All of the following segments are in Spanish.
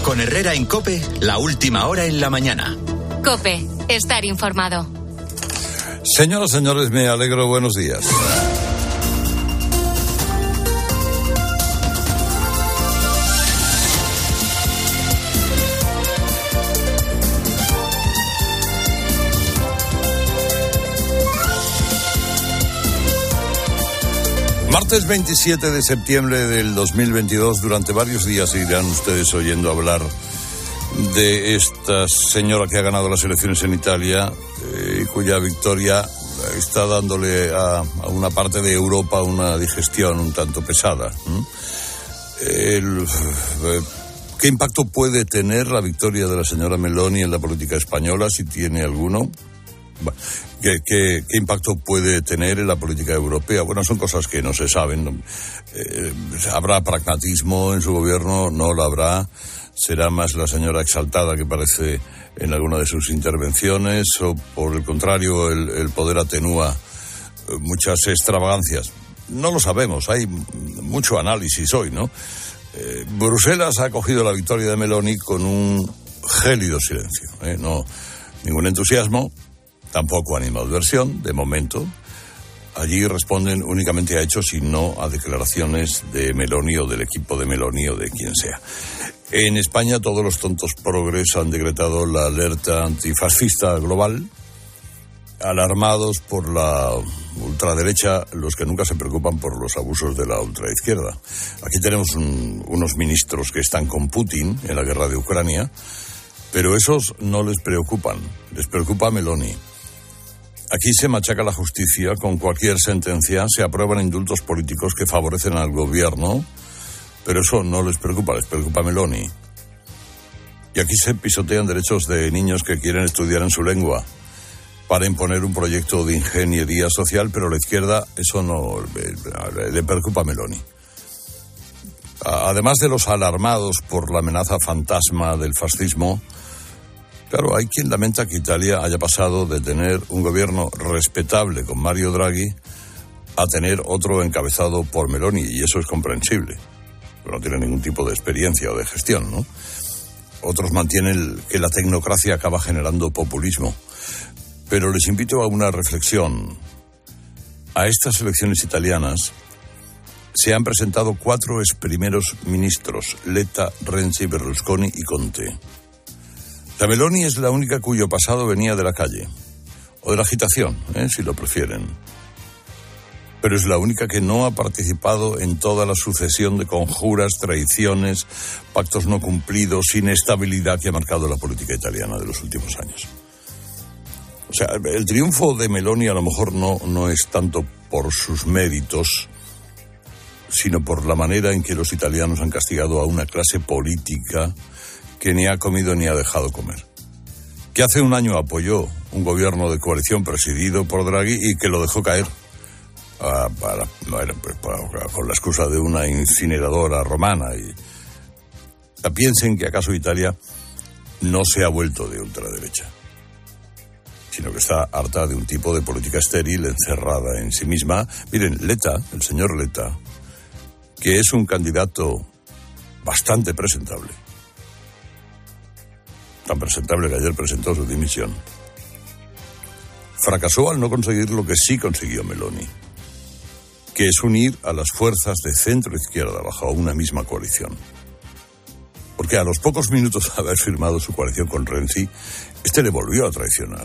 Con Herrera en COPE, la última hora en la mañana. COPE, estar informado. Señoras, señores, me alegro, buenos días. Martes 27 de septiembre del 2022, durante varios días irán ustedes oyendo hablar de esta señora que ha ganado las elecciones en Italia y cuya victoria está dándole a una parte de Europa una digestión un tanto pesada. ¿Qué impacto puede tener la victoria de la señora Meloni en la política española, si tiene alguno? ¿Qué impacto puede tener en la política europea? Bueno, son cosas que no se saben. ¿Habrá pragmatismo en su gobierno? No lo habrá. ¿Será más la señora exaltada que parece en alguna de sus intervenciones? ¿O por el contrario el poder atenúa muchas extravagancias? No lo sabemos. Hay mucho análisis hoy, ¿no? Bruselas ha acogido la victoria de Meloni con un gélido silencio. No, ningún entusiasmo. Tampoco animadversión, de momento. Allí responden únicamente a hechos y no a declaraciones de Meloni o del equipo de Meloni o de quien sea. En España todos los tontos progres han decretado la alerta antifascista global, alarmados por la ultraderecha, los que nunca se preocupan por los abusos de la ultraizquierda. Aquí tenemos unos ministros que están con Putin en la guerra de Ucrania, pero esos no les preocupan, les preocupa Meloni. Aquí se machaca la justicia con cualquier sentencia, se aprueban indultos políticos que favorecen al gobierno, pero eso no les preocupa Meloni. Y aquí se pisotean derechos de niños que quieren estudiar en su lengua para imponer un proyecto de ingeniería social, pero a la izquierda eso no le preocupa a Meloni. Además de los alarmados por la amenaza fantasma del fascismo, claro, hay quien lamenta que Italia haya pasado de tener un gobierno respetable con Mario Draghi a tener otro encabezado por Meloni, y eso es comprensible. No tiene ningún tipo de experiencia o de gestión, ¿no? Otros mantienen que la tecnocracia acaba generando populismo. Pero les invito a una reflexión. A estas elecciones italianas se han presentado 4 exprimeros ministros: Letta, Renzi, Berlusconi y Conte. La Meloni es la única cuyo pasado venía de la calle, o de la agitación, si lo prefieren. Pero es la única que no ha participado en toda la sucesión de conjuras, traiciones, pactos no cumplidos, inestabilidad que ha marcado la política italiana de los últimos años. O sea, el triunfo de Meloni a lo mejor no es tanto por sus méritos, sino por la manera en que los italianos han castigado a una clase política que ni ha comido ni ha dejado comer. Que hace un año apoyó un gobierno de coalición presidido por Draghi y que lo dejó caer con la excusa de una incineradora romana. Y piensen que acaso Italia no se ha vuelto de ultraderecha, sino que está harta de un tipo de política estéril, encerrada en sí misma. Miren, Letta, el señor Letta, que es un candidato bastante presentable, tan presentable que ayer presentó su dimisión, fracasó al no conseguir lo que sí consiguió Meloni, que es unir a las fuerzas de centro-izquierda bajo una misma coalición. Porque a los pocos minutos de haber firmado su coalición con Renzi, le volvió a traicionar.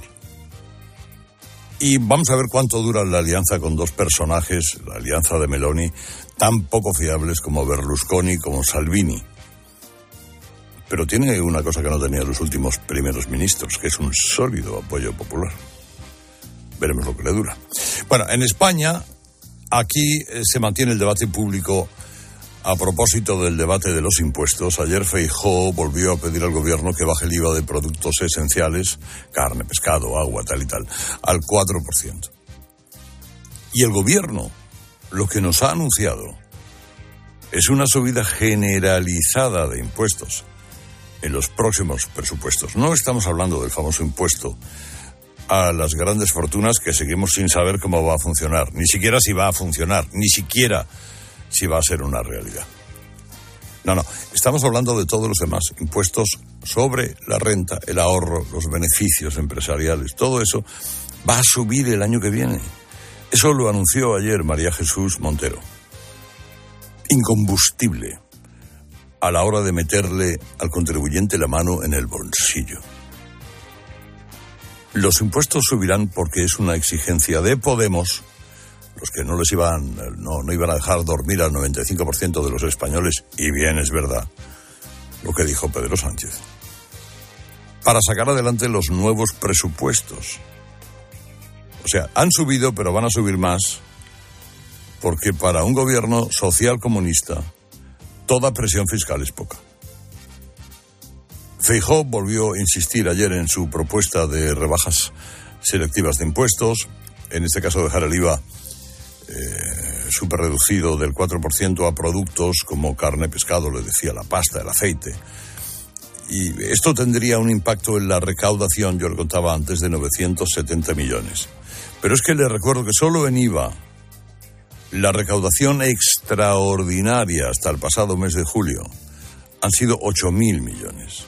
Y vamos a ver cuánto dura la alianza con 2 personajes, la alianza de Meloni, tan poco fiables como Berlusconi, como Salvini. Pero tiene una cosa que no tenían los últimos primeros ministros, que es un sólido apoyo popular. Veremos lo que le dura. Bueno, en España, aquí se mantiene el debate público a propósito del debate de los impuestos. Ayer Feijóo volvió a pedir al gobierno que baje el IVA de productos esenciales, carne, pescado, agua, tal y tal, al 4%. Y el gobierno lo que nos ha anunciado es una subida generalizada de impuestos en los próximos presupuestos. No estamos hablando del famoso impuesto a las grandes fortunas, que seguimos sin saber cómo va a funcionar, ni siquiera si va a funcionar, ni siquiera si va a ser una realidad. No, estamos hablando de todos los demás. Impuestos sobre la renta, el ahorro, los beneficios empresariales, todo eso va a subir el año que viene. Eso lo anunció ayer María Jesús Montero. Incombustible a la hora de meterle al contribuyente la mano en el bolsillo. Los impuestos subirán porque es una exigencia de Podemos, los que no iban a dejar dormir al 95% de los españoles, y bien es verdad lo que dijo Pedro Sánchez, para sacar adelante los nuevos presupuestos. O sea, han subido, pero van a subir más, porque para un gobierno social comunista toda presión fiscal es poca. Feijóo volvió a insistir ayer en su propuesta de rebajas selectivas de impuestos, en este caso dejar el IVA súper reducido del 4% a productos como carne, pescado, le decía, la pasta, el aceite. Y esto tendría un impacto en la recaudación, yo le contaba antes, de 970 millones. Pero es que le recuerdo que solo en IVA la recaudación extraordinaria hasta el pasado mes de julio han sido 8.000 millones.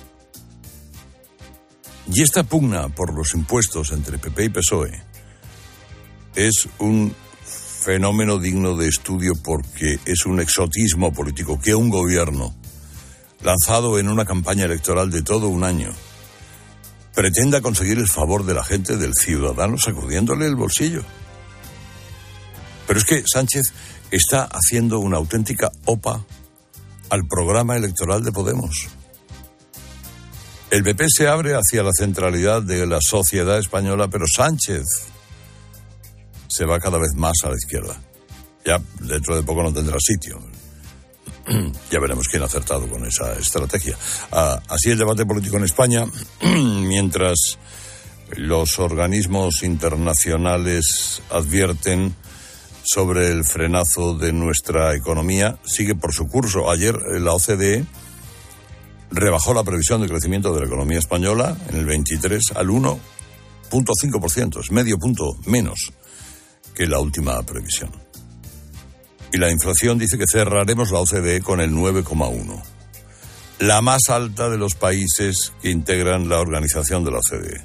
Y esta pugna por los impuestos entre PP y PSOE es un fenómeno digno de estudio, porque es un exotismo político que un gobierno lanzado en una campaña electoral de todo un año pretenda conseguir el favor de la gente, del ciudadano, sacudiéndole el bolsillo. Pero es que Sánchez está haciendo una auténtica OPA al programa electoral de Podemos. El PP se abre hacia la centralidad de la sociedad española, pero Sánchez se va cada vez más a la izquierda. Ya dentro de poco no tendrá sitio. Ya veremos quién ha acertado con esa estrategia. Así el debate político en España, mientras los organismos internacionales advierten sobre el frenazo de nuestra economía, sigue por su curso. Ayer la OCDE rebajó la previsión de crecimiento de la economía española en el 23 al 1.5%, es medio punto menos que la última previsión. Y la inflación dice que cerraremos la OCDE con el 9,1%, la más alta de los países que integran la organización de la OCDE.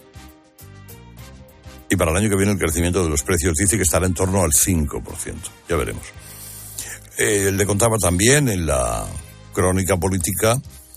Y para el año que viene el crecimiento de los precios dice que estará en torno al 5%. Ya veremos. Le contaba también en la crónica política,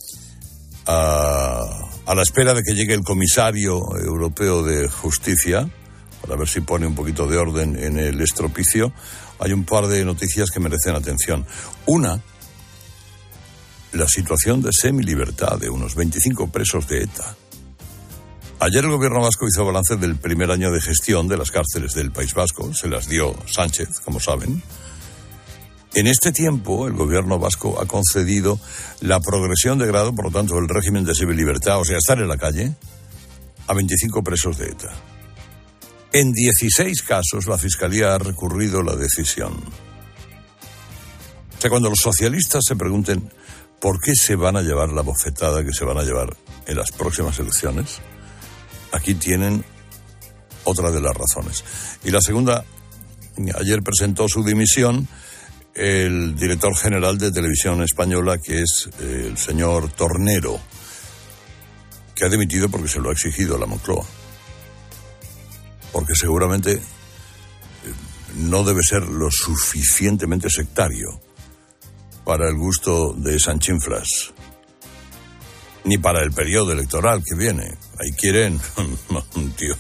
a la espera de que llegue el comisario europeo de justicia, para ver si pone un poquito de orden en el estropicio, hay un par de noticias que merecen atención. Una, la situación de semilibertad de unos 25 presos de ETA. Ayer el gobierno vasco hizo balance del primer año de gestión de las cárceles del País Vasco, se las dio Sánchez, como saben. En este tiempo, el gobierno vasco ha concedido la progresión de grado, por lo tanto, el régimen de semilibertad, o sea, estar en la calle, a 25 presos de ETA. En 16 casos, la Fiscalía ha recurrido la decisión. O sea, cuando los socialistas se pregunten por qué se van a llevar la bofetada que se van a llevar en las próximas elecciones, aquí tienen otra de las razones. Y la segunda, ayer presentó su dimisión el director general de Televisión Española, que es el señor Tornero, que ha dimitido porque se lo ha exigido la Moncloa. Porque seguramente no debe ser lo suficientemente sectario para el gusto de Sanchinflas, ni para el periodo electoral que viene. Ahí quieren un tío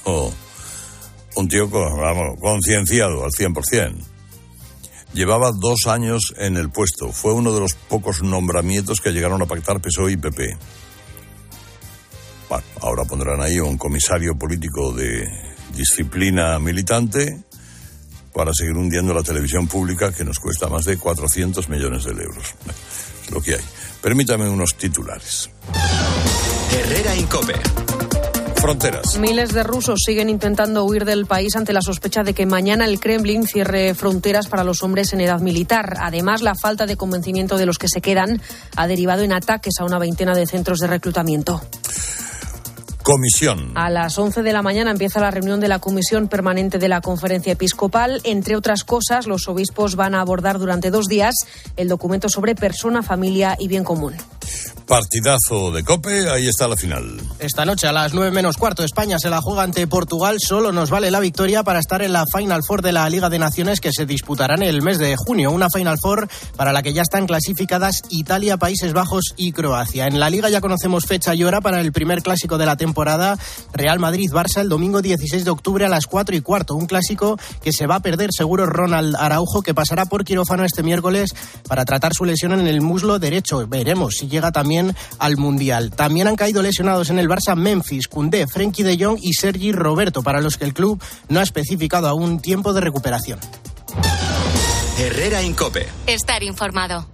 concienciado al 100%. Llevaba 2 años en el puesto. Fue uno de los pocos nombramientos que llegaron a pactar PSOE y PP. Bueno, ahora pondrán ahí un comisario político de disciplina militante para seguir hundiendo la televisión pública, que nos cuesta más de 400 millones de euros. Es lo que hay. Permítame unos titulares. Herrera Incope. Fronteras. Miles de rusos siguen intentando huir del país ante la sospecha de que mañana el Kremlin cierre fronteras para los hombres en edad militar. Además, la falta de convencimiento de los que se quedan ha derivado en ataques a una veintena de centros de reclutamiento. Comisión. A las 11 de la mañana empieza la reunión de la Comisión Permanente de la Conferencia Episcopal. Entre otras cosas, los obispos van a abordar durante 2 días el documento sobre persona, familia y bien común. Partidazo de COPE, ahí está la final. Esta noche a las 9:15 España se la juega ante Portugal. Solo nos vale la victoria para estar en la Final Four de la Liga de Naciones que se disputará en el mes de junio. Una Final Four para la que ya están clasificadas Italia, Países Bajos y Croacia. En la Liga ya conocemos fecha y hora para el primer clásico de la temporada. Real Madrid-Barça el domingo 16 de octubre a las 4:15. Un clásico que se va a perder seguro Ronald Araujo, que pasará por quirófano este miércoles para tratar su lesión en el muslo derecho. Veremos si llega también al Mundial. También han caído lesionados en el Barça Memphis, Koundé, Frenkie de Jong y Sergi Roberto, para los que el club no ha especificado aún tiempo de recuperación. Herrera en COPE. Estar informado.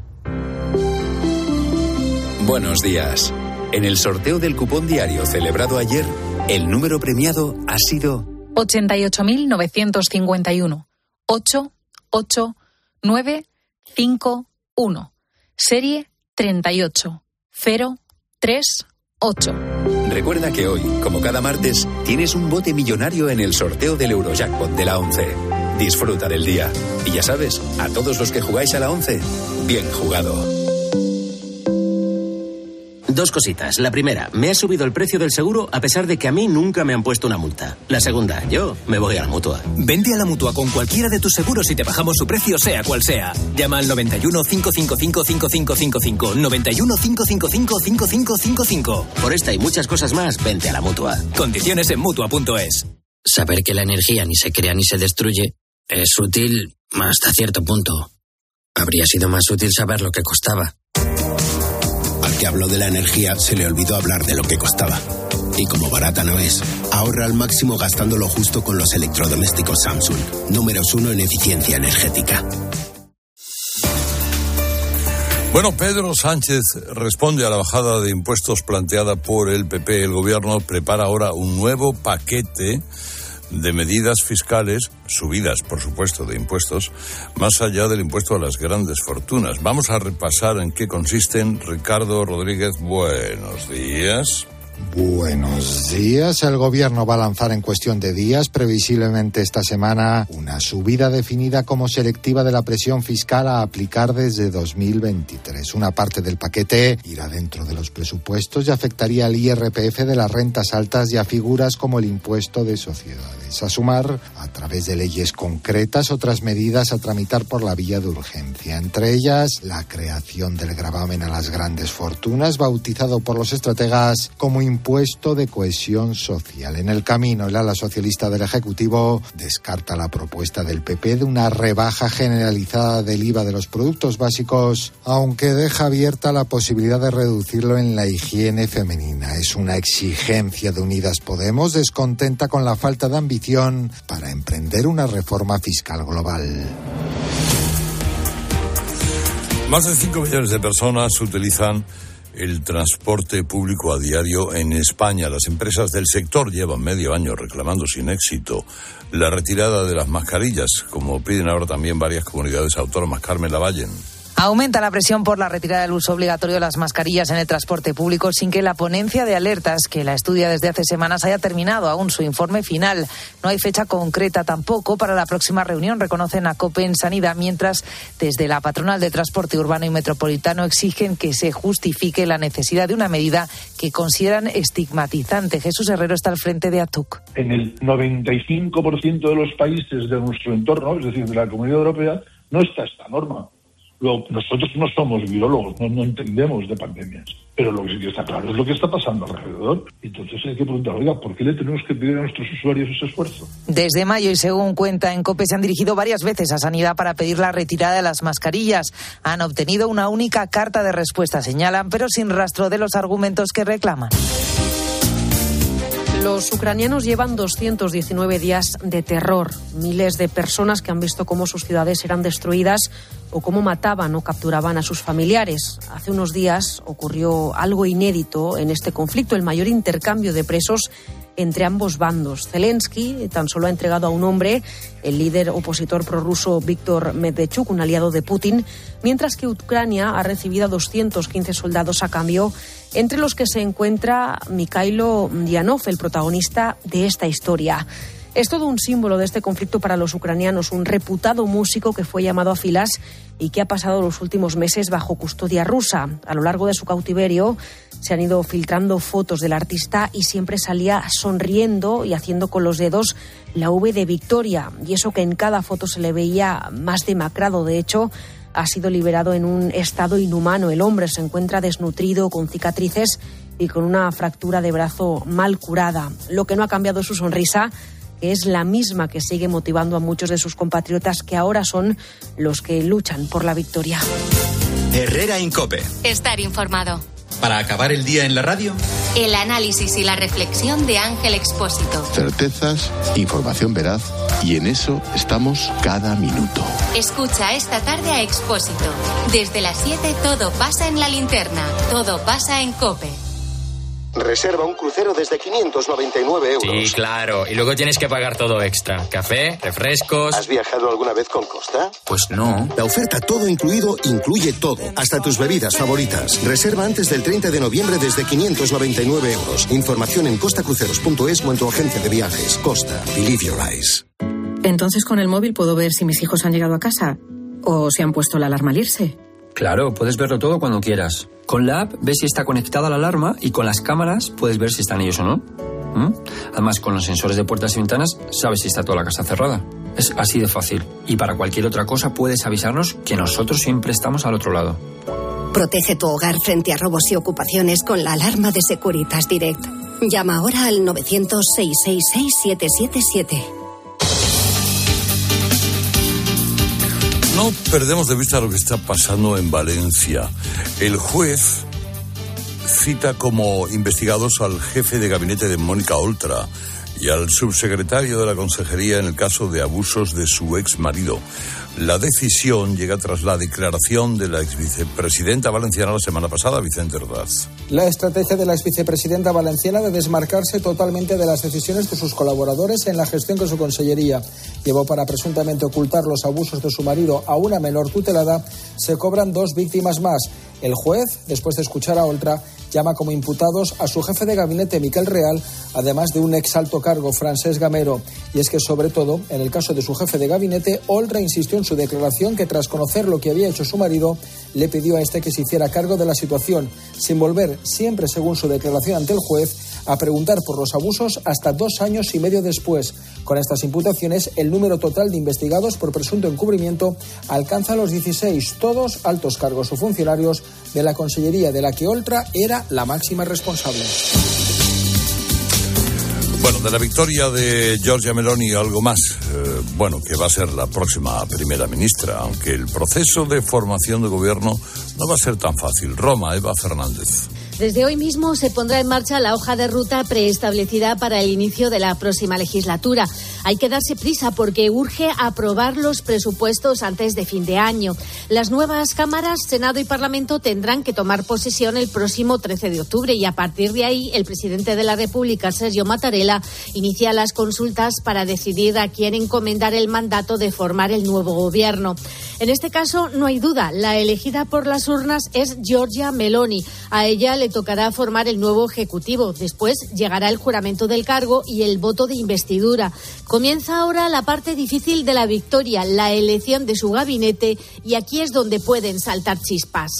Buenos días. En el sorteo del cupón diario celebrado ayer, el número premiado ha sido 88.951. 88951. Serie 38038. Recuerda que hoy, como cada martes, tienes un bote millonario en el sorteo del Eurojackpot de la 11. Disfruta del día. Y ya sabes, a todos los que jugáis a la 11, bien jugado. 2 cositas. La primera, me ha subido el precio del seguro a pesar de que a mí nunca me han puesto una multa. La segunda, yo me voy a la Mutua. Vente a la Mutua con cualquiera de tus seguros y te bajamos su precio sea cual sea. Llama al 91 555 5555. 91 555 5555. Por esta y muchas cosas más, vente a la Mutua. Condiciones en Mutua.es. Saber que la energía ni se crea ni se destruye es útil hasta cierto punto. Habría sido más útil saber lo que costaba. Al que habló de la energía se le olvidó hablar de lo que costaba. Y como barata no es, ahorra al máximo gastando lo justo con los electrodomésticos Samsung. Números 1 en eficiencia energética. Bueno, Pedro Sánchez responde a la bajada de impuestos planteada por el PP. El gobierno prepara ahora un nuevo paquete de medidas fiscales, subidas, por supuesto, de impuestos, más allá del impuesto a las grandes fortunas. Vamos a repasar en qué consisten. Ricardo Rodríguez, buenos días. Buenos días. El gobierno va a lanzar en cuestión de días, previsiblemente esta semana, una subida definida como selectiva de la presión fiscal a aplicar desde 2023. Una parte del paquete irá dentro de los presupuestos y afectaría al IRPF de las rentas altas y a figuras como el impuesto de sociedades. A sumar, a través de leyes concretas, otras medidas a tramitar por la vía de urgencia. Entre ellas, la creación del gravamen a las grandes fortunas, bautizado por los estrategas como impuesto de cohesión social. En el camino, el ala socialista del Ejecutivo descarta la propuesta del PP de una rebaja generalizada del IVA de los productos básicos, aunque deja abierta la posibilidad de reducirlo en la higiene femenina. Es una exigencia de Unidas Podemos, descontenta con la falta de ambición para emprender una reforma fiscal global. Más de 5 millones de personas utilizan el transporte público a diario en España. Las empresas del sector llevan medio año reclamando sin éxito la retirada de las mascarillas, como piden ahora también varias comunidades autónomas. Carmen Lavallen. Aumenta la presión por la retirada del uso obligatorio de las mascarillas en el transporte público sin que la ponencia de alertas, que la estudia desde hace semanas, haya terminado aún su informe final. No hay fecha concreta tampoco para la próxima reunión, reconocen a COPE en Sanidad, mientras desde la patronal de transporte urbano y metropolitano exigen que se justifique la necesidad de una medida que consideran estigmatizante. Jesús Herrero está al frente de ATUC. En el 95% de los países de nuestro entorno, es decir, de la Comunidad Europea, no está esta norma. Nosotros no somos biólogos, no entendemos de pandemias, pero lo que sí que está claro es lo que está pasando alrededor. Entonces hay que preguntar, oiga, ¿por qué le tenemos que pedir a nuestros usuarios ese esfuerzo? Desde mayo, y según cuenta en COPE, se han dirigido varias veces a Sanidad para pedir la retirada de las mascarillas. Han obtenido una única carta de respuesta, señalan, pero sin rastro de los argumentos que reclaman. Los ucranianos llevan 219 días de terror. Miles de personas que han visto cómo sus ciudades eran destruidas o cómo mataban o capturaban a sus familiares. Hace unos días ocurrió algo inédito en este conflicto, el mayor intercambio de presos entre ambos bandos. Zelensky tan solo ha entregado a un hombre, el líder opositor prorruso Víktor Medvedchuk, un aliado de Putin, mientras que Ucrania ha recibido a 215 soldados a cambio, entre los que se encuentra Mikhailo Dianov, el protagonista de esta historia. Es todo un símbolo de este conflicto para los ucranianos, un reputado músico que fue llamado a filas y que ha pasado los últimos meses bajo custodia rusa. A lo largo de su cautiverio se han ido filtrando fotos del artista y siempre salía sonriendo y haciendo con los dedos la V de victoria. Y eso que en cada foto se le veía más demacrado. De hecho, ha sido liberado en un estado inhumano. El hombre se encuentra desnutrido, con cicatrices y con una fractura de brazo mal curada. Lo que no ha cambiado es su sonrisa, que es la misma que sigue motivando a muchos de sus compatriotas, que ahora son los que luchan por la victoria. Herrera en COPE. Estar informado. Para acabar el día en la radio, El análisis y la reflexión de Ángel Expósito. Certezas, información veraz, y en eso estamos cada minuto. Escucha esta tarde a Expósito. Desde las 7 todo pasa en la linterna. Todo pasa en COPE. Reserva un crucero desde 599 euros. Sí, claro. Y luego tienes que pagar todo extra. Café, refrescos... ¿Has viajado alguna vez con Costa? Pues no. La oferta todo incluido incluye todo, hasta tus bebidas favoritas. Reserva antes del 30 de noviembre desde 599 euros. Información en costacruceros.es o en tu agente de viajes. Costa. Believe your eyes. Entonces con el móvil puedo ver si mis hijos han llegado a casa o si han puesto la alarma al irse. Claro, puedes verlo todo cuando quieras. Con la app ves si está conectada la alarma y con las cámaras puedes ver si están ellos o no. Además, con los sensores de puertas y ventanas sabes si está toda la casa cerrada. Es así de fácil. Y para cualquier otra cosa puedes avisarnos, que nosotros siempre estamos al otro lado. Protege tu hogar frente a robos y ocupaciones con la alarma de Securitas Direct. Llama ahora al 900-666-777. No perdemos de vista lo que está pasando en Valencia. El juez cita como investigados al jefe de gabinete de Mónica Oltra y al subsecretario de la Consejería en el caso de abusos de su exmarido. La decisión llega tras la declaración de la exvicepresidenta valenciana la semana pasada, Vicente Ordaz. La estrategia de la exvicepresidenta valenciana de desmarcarse totalmente de las decisiones de sus colaboradores en la gestión con su consellería llevó para presuntamente ocultar los abusos de su marido a una menor tutelada. Se cobran 2 víctimas más. El juez, después de escuchar a Oltra, llama como imputados a su jefe de gabinete, Miquel Real, además de un ex alto cargo, Francesc Gamero. Y es que, sobre todo, en el caso de su jefe de gabinete, Oltra insistió en su declaración que, tras conocer lo que había hecho su marido, le pidió a este que se hiciera cargo de la situación, sin volver, siempre según su declaración ante el juez, a preguntar por los abusos hasta 2 años y medio después. Con estas imputaciones, el número total de investigados por presunto encubrimiento alcanza los 16, todos altos cargos o funcionarios de la consellería de la que Oltra era la máxima responsable. Bueno, de la victoria de Giorgia Meloni algo más. Que va a ser la próxima primera ministra, aunque el proceso de formación de gobierno no va a ser tan fácil. Roma, Eva Fernández. Desde hoy mismo se pondrá en marcha la hoja de ruta preestablecida para el inicio de la próxima legislatura. Hay que darse prisa porque urge aprobar los presupuestos antes de fin de año. Las nuevas cámaras, Senado y Parlamento, tendrán que tomar posesión el próximo 13 de octubre y a partir de ahí el presidente de la República, Sergio Mattarella, inicia las consultas para decidir a quién encomendar el mandato de formar el nuevo gobierno. En este caso no hay duda, la elegida por las urnas es Giorgia Meloni. A ella le tocará formar el nuevo Ejecutivo. Después llegará el juramento del cargo y el voto de investidura. Comienza ahora la parte difícil de la victoria, la elección de su gabinete, y aquí es donde pueden saltar chispas.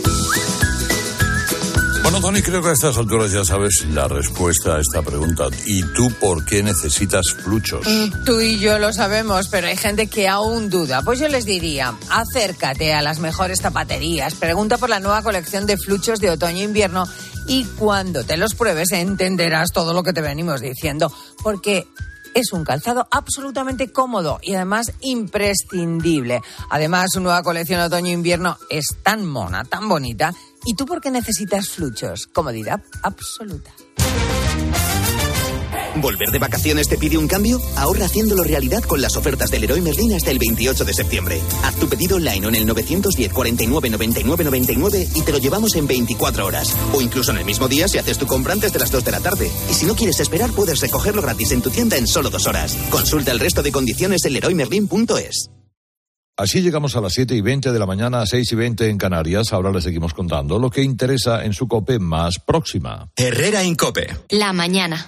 Bueno, Tony, creo que a estas alturas ya sabes la respuesta a esta pregunta. ¿Y tú por qué necesitas fluchos? Tú y yo lo sabemos, pero hay gente que aún duda. Pues yo les diría, acércate a las mejores zapaterías, pregunta por la nueva colección de fluchos de otoño-invierno y cuando te los pruebes entenderás todo lo que te venimos diciendo, porque es un calzado absolutamente cómodo y además imprescindible. Además, su nueva colección otoño-invierno es tan mona, tan bonita. ¿Y tú por qué necesitas fluchos? Comodidad absoluta. ¿Volver de vacaciones te pide un cambio? Ahorra haciéndolo realidad con las ofertas del Leroy Merlin hasta el 28 de septiembre. Haz tu pedido online o en el 910 49 99 99 y te lo llevamos en 24 horas. O incluso en el mismo día si haces tu compra antes de las 2 de la tarde. Y si no quieres esperar, puedes recogerlo gratis en tu tienda en solo 2 horas. Consulta el resto de condiciones en leroymerlin.es. Así llegamos a las 7:20 de la mañana, 6:20 en Canarias. Ahora les seguimos contando lo que interesa en su COPE más próxima. Herrera en COPE. La mañana.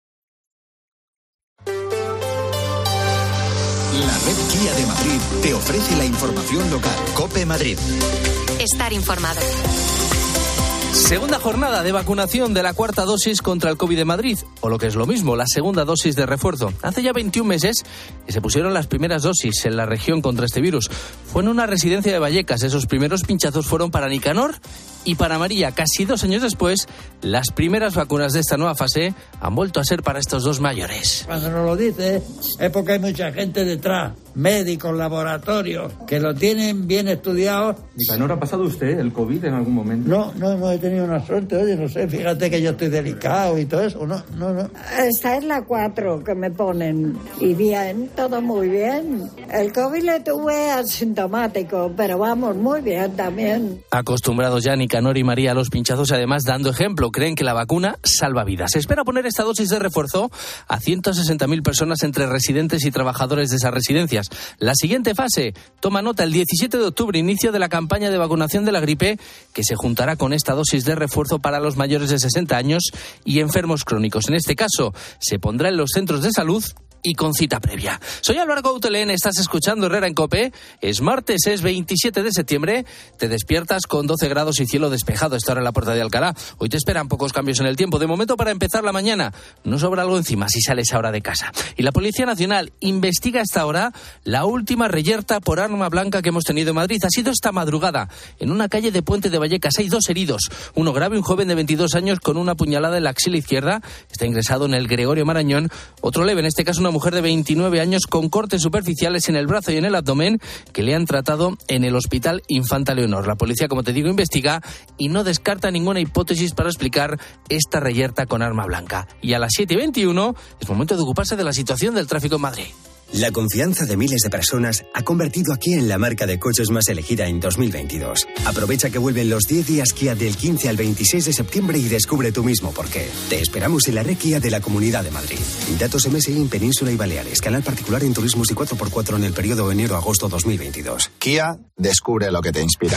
La red Kia de Madrid te ofrece la información local. COPE Madrid. Estar informado. Segunda jornada de vacunación de la cuarta dosis contra el COVID en Madrid, o lo que es lo mismo, la segunda dosis de refuerzo. Hace ya 21 meses que se pusieron las primeras dosis en la región contra este virus. Fue en una residencia de Vallecas. Esos primeros pinchazos fueron para Nicanor y para María. Casi 2 años después, las primeras vacunas de esta nueva fase han vuelto a ser para estos dos mayores. Cuando nos lo dice es porque hay mucha gente detrás, médicos, laboratorios, que lo tienen bien estudiado. ¿Nicanor, ha pasado usted el COVID en algún momento? No he tenido una suerte, oye, no sé, fíjate que yo estoy delicado y todo eso, no. Esta es la 4 que me ponen, y bien, todo muy bien. El COVID le tuve asintomático, pero vamos, muy bien también. Acostumbrados ya Nicanor y María a los pinchazos y además dando ejemplo, creen que la vacuna salva vidas. Se espera poner esta dosis de refuerzo a 160.000 personas entre residentes y trabajadores de esas residencias. La siguiente fase, toma nota, el 17 de octubre, inicio de la campaña de vacunación de la gripe, que se juntará con esta dosis de refuerzo para los mayores de 60 años y enfermos crónicos. En este caso, se pondrá en los centros de salud y con cita previa. Soy Álvaro Coutelén, estás escuchando Herrera en COPE. Es martes, es 27 de septiembre. Te despiertas con 12 grados y cielo despejado. Esta hora en la Puerta de Alcalá. Hoy te esperan pocos cambios en el tiempo. De momento, para empezar la mañana, no sobra algo encima si sales ahora de casa. Y la Policía Nacional investiga hasta ahora la última reyerta por arma blanca que hemos tenido en Madrid. Ha sido esta madrugada en una calle de Puente de Vallecas. Hay 2 heridos. Uno grave, un joven de 22 años con una puñalada en la axila izquierda. Está ingresado en el Gregorio Marañón. Otro leve, en este caso una mujer de 29 años con cortes superficiales en el brazo y en el abdomen que le han tratado en el Hospital Infanta Leonor. La policía, como te digo, investiga y no descarta ninguna hipótesis para explicar esta reyerta con arma blanca. Y a las 7:21 es momento de ocuparse de la situación del tráfico en Madrid. La confianza de miles de personas ha convertido a Kia en la marca de coches más elegida en 2022. Aprovecha que vuelven los 10 días Kia del 15 al 26 de septiembre y descubre tú mismo por qué. Te esperamos en la red Kia de la Comunidad de Madrid. Datos MSI en Península y Baleares. Canal particular en turismos y 4x4 en el periodo enero-agosto 2022. Kia, descubre lo que te inspira.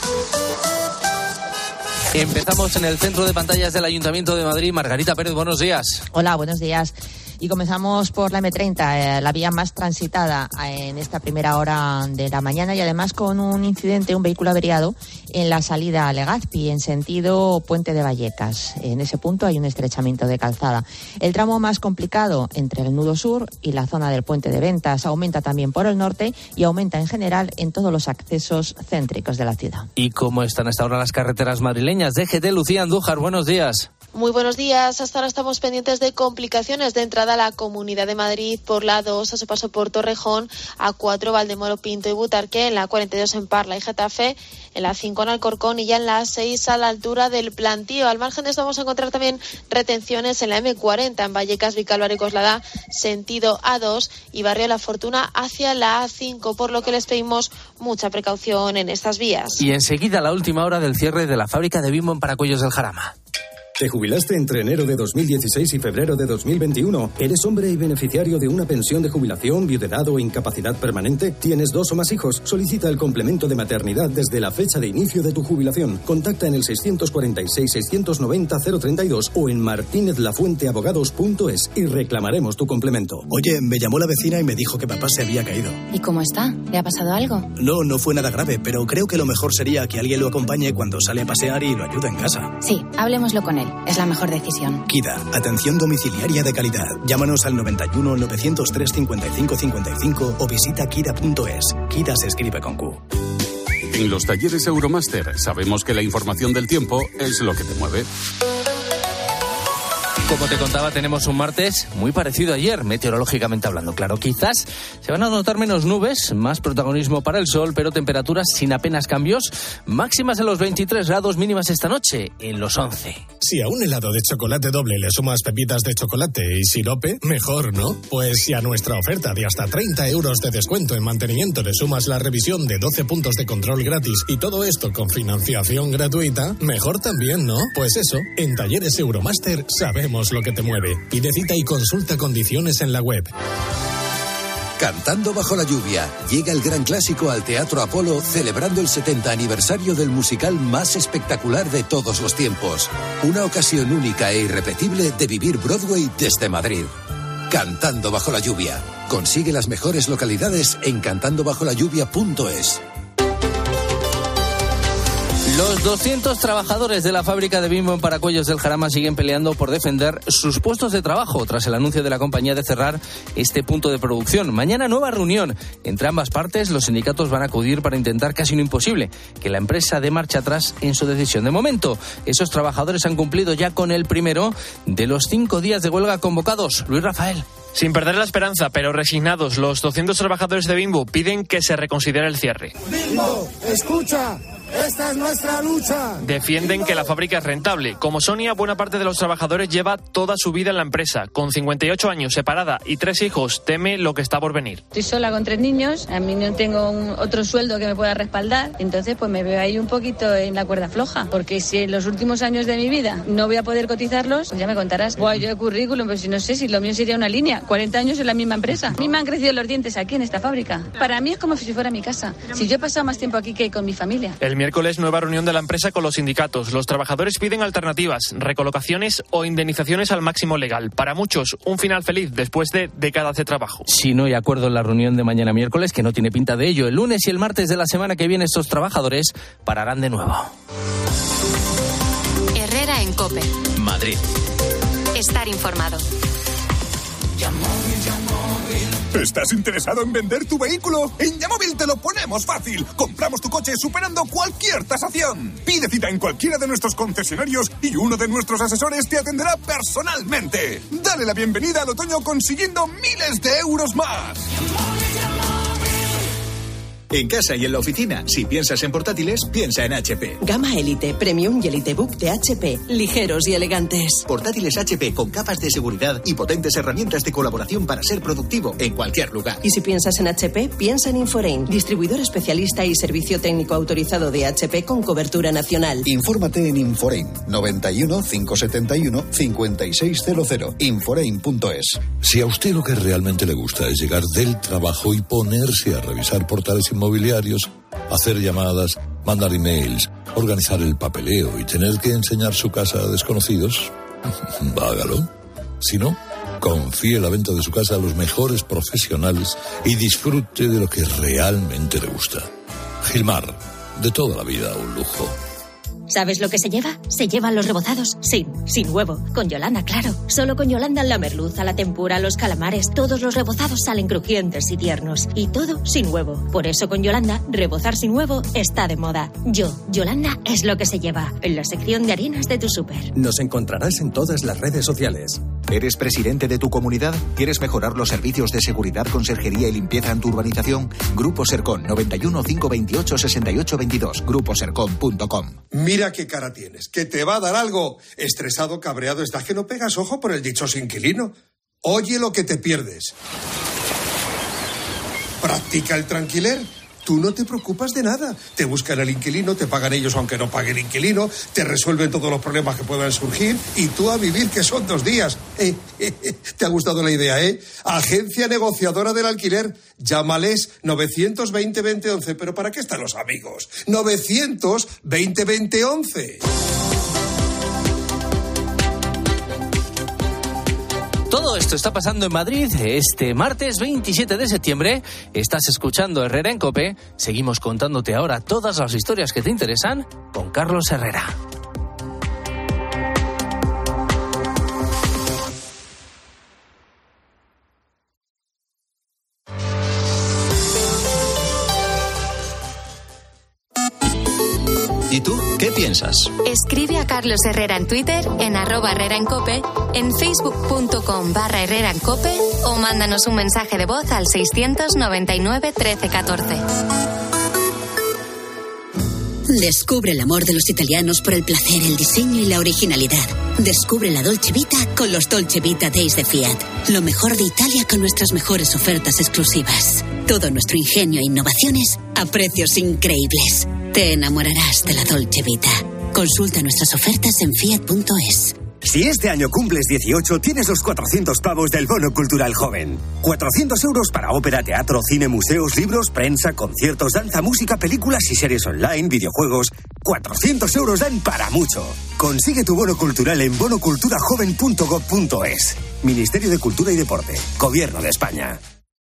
Empezamos en el centro de pantallas del Ayuntamiento de Madrid. Margarita Pérez, buenos días. Hola, buenos días. Y comenzamos por la M30, la vía más transitada en esta primera hora de la mañana y además con un incidente, un vehículo averiado en la salida a Legazpi en sentido Puente de Vallecas. En ese punto hay un estrechamiento de calzada. El tramo más complicado entre el nudo sur y la zona del Puente de Ventas aumenta también por el norte y aumenta en general en todos los accesos céntricos de la ciudad. ¿Y cómo están hasta ahora las carreteras madrileñas? DGT, Lucía Andújar, buenos días. Muy buenos días. Hasta ahora estamos pendientes de complicaciones de entrada a la Comunidad de Madrid por la 2 a su paso por Torrejón, A4 Valdemoro, Pinto y Butarque, en la 42 en Parla y Getafe, en la 5 en Alcorcón y ya en la 6 a la altura del Plantío. Al margen de esto vamos a encontrar también retenciones en la M40 en Vallecas, Vicálvaro y Coslada, sentido A2 y Barrio La Fortuna hacia la A5, por lo que les pedimos mucha precaución en estas vías. Y enseguida la última hora del cierre de la fábrica de Bimbo en Paracuellos del Jarama. ¿Te jubilaste entre enero de 2016 y febrero de 2021? ¿Eres hombre y beneficiario de una pensión de jubilación, viudedad o incapacidad permanente? ¿Tienes 2 o más hijos? Solicita el complemento de maternidad desde la fecha de inicio de tu jubilación. Contacta en el 646-690-032 o en martinezlafuenteabogados.es y reclamaremos tu complemento. Oye, me llamó la vecina y me dijo que papá se había caído. ¿Y cómo está? ¿Le ha pasado algo? No fue nada grave, pero creo que lo mejor sería que alguien lo acompañe cuando sale a pasear y lo ayude en casa. Sí, hablemoslo con él. Es la mejor decisión. Kida, atención domiciliaria de calidad. Llámanos al 91 903 55 55 o visita kida.es. Kida se escribe con Q. En los talleres Euromaster sabemos que la información del tiempo es lo que te mueve. Como te contaba, tenemos un martes muy parecido a ayer, meteorológicamente hablando. Claro, quizás se van a notar menos nubes, más protagonismo para el sol, pero temperaturas sin apenas cambios. Máximas en los 23 grados, mínimas esta noche en los 11. Si a un helado de chocolate doble le sumas pepitas de chocolate y sirope, mejor, ¿no? Pues si a nuestra oferta de hasta 30 euros de descuento en mantenimiento le sumas la revisión de 12 puntos de control gratis y todo esto con financiación gratuita, mejor también, ¿no? Pues eso, en Talleres Euromaster sabemos lo que te mueve. Pide cita y consulta condiciones en la web. Cantando bajo la lluvia, llega el gran clásico al Teatro Apolo, celebrando el 70 aniversario del musical más espectacular de todos los tiempos. Una ocasión única e irrepetible de vivir Broadway desde Madrid. Cantando bajo la lluvia. Consigue las mejores localidades en cantandobajolalluvia.es. Los 200 trabajadores de la fábrica de Bimbo en Paracuellos del Jarama siguen peleando por defender sus puestos de trabajo tras el anuncio de la compañía de cerrar este punto de producción. Mañana nueva reunión. Entre ambas partes, los sindicatos van a acudir para intentar casi lo imposible, que la empresa dé marcha atrás en su decisión. De momento, esos trabajadores han cumplido ya con el primero de los 5 días de huelga convocados. Luis Rafael. Sin perder la esperanza, pero resignados, los 200 trabajadores de Bimbo piden que se reconsidere el cierre. Bimbo, escucha. ¡Esta es nuestra lucha! Defienden que la fábrica es rentable. Como Sonia, buena parte de los trabajadores lleva toda su vida en la empresa. Con 58 años, separada y 3 hijos, teme lo que está por venir. Estoy sola con 3 niños, a mí no tengo otro sueldo que me pueda respaldar, entonces pues me veo ahí un poquito en la cuerda floja, porque si en los últimos años de mi vida no voy a poder cotizarlos, pues ya me contarás. Buah, yo de currículum, pues si no sé, si lo mío sería una línea, 40 años en la misma empresa. A mí me han crecido los dientes aquí en esta fábrica. Para mí es como si fuera mi casa. Si yo he pasado más tiempo aquí que con mi familia. El miércoles nueva reunión de la empresa con los sindicatos. Los trabajadores piden alternativas, recolocaciones o indemnizaciones al máximo legal. Para muchos, un final feliz después de décadas de trabajo. Si no hay acuerdo en la reunión de mañana miércoles, que no tiene pinta de ello, el lunes y el martes de la semana que viene estos trabajadores pararán de nuevo. Herrera en COPE. Madrid. Estar informado. ¿Estás interesado en vender tu vehículo? En Yamóvil te lo ponemos fácil. Compramos tu coche superando cualquier tasación. Pide cita en cualquiera de nuestros concesionarios y uno de nuestros asesores te atenderá personalmente. Dale la bienvenida al otoño consiguiendo miles de euros más. En casa y en la oficina, si piensas en portátiles, piensa en HP. Gama Elite, Premium y EliteBook de HP. Ligeros y elegantes. Portátiles HP con capas de seguridad y potentes herramientas de colaboración para ser productivo en cualquier lugar. Y si piensas en HP, piensa en Inforein, distribuidor especialista y servicio técnico autorizado de HP con cobertura nacional. Infórmate en Inforein, 91 571 5600, inforein.es. Si a usted lo que realmente le gusta es llegar del trabajo y ponerse a revisar portales inmobiliarios, hacer llamadas, mandar emails, organizar el papeleo y tener que enseñar su casa a desconocidos, hágalo. Si no, confíe la venta de su casa a los mejores profesionales y disfrute de lo que realmente le gusta. Gilmar, de toda la vida un lujo. ¿Sabes lo que se lleva? Se llevan los rebozados sin huevo. Con Yolanda, claro. Solo con Yolanda la merluza, la tempura, los calamares, todos los rebozados salen crujientes y tiernos. Y todo sin huevo. Por eso con Yolanda, rebozar sin huevo está de moda. Yolanda es lo que se lleva. En la sección de harinas de tu súper. Nos encontrarás en todas las redes sociales. ¿Eres presidente de tu comunidad? ¿Quieres mejorar los servicios de seguridad, conserjería y limpieza en tu urbanización? Grupo Sercon, 91 528 68 22. gruposercon.com. Mira qué cara tienes, que te va a dar algo. Estresado, cabreado, estás que no pegas ojo por el dichoso inquilino. Oye lo que te pierdes. Practica el tranquiler. Tú no te preocupas de nada. Te buscan el inquilino, te pagan ellos aunque no pague el inquilino, te resuelven todos los problemas que puedan surgir y tú a vivir, que son 2 días. ¿Te ha gustado la idea, Agencia negociadora del alquiler. Llámales 920 2011. ¿Pero para qué están los amigos? 920 2011. Todo esto está pasando en Madrid este martes 27 de septiembre. Estás escuchando Herrera en COPE. Seguimos contándote ahora todas las historias que te interesan con Carlos Herrera. ¿Y tú qué piensas? piensas. Escribe a Carlos Herrera en Twitter, en @HerreraEnCope, en facebook.com/HerreraEnCope o mándanos un mensaje de voz al 699 13 14. Descubre el amor de los italianos por el placer, el diseño y la originalidad. Descubre la Dolce Vita con los Dolce Vita Days de Fiat. Lo mejor de Italia con nuestras mejores ofertas exclusivas. Todo nuestro ingenio e innovaciones a precios increíbles. Te enamorarás de la Dolce Vita. Consulta nuestras ofertas en fiat.es. Si este año cumples 18, tienes los 400 pavos del Bono Cultural Joven. 400 euros para ópera, teatro, cine, museos, libros, prensa, conciertos, danza, música, películas y series online, videojuegos. 400 euros dan para mucho. Consigue tu bono cultural en bonoculturajoven.gov.es. Ministerio de Cultura y Deporte. Gobierno de España.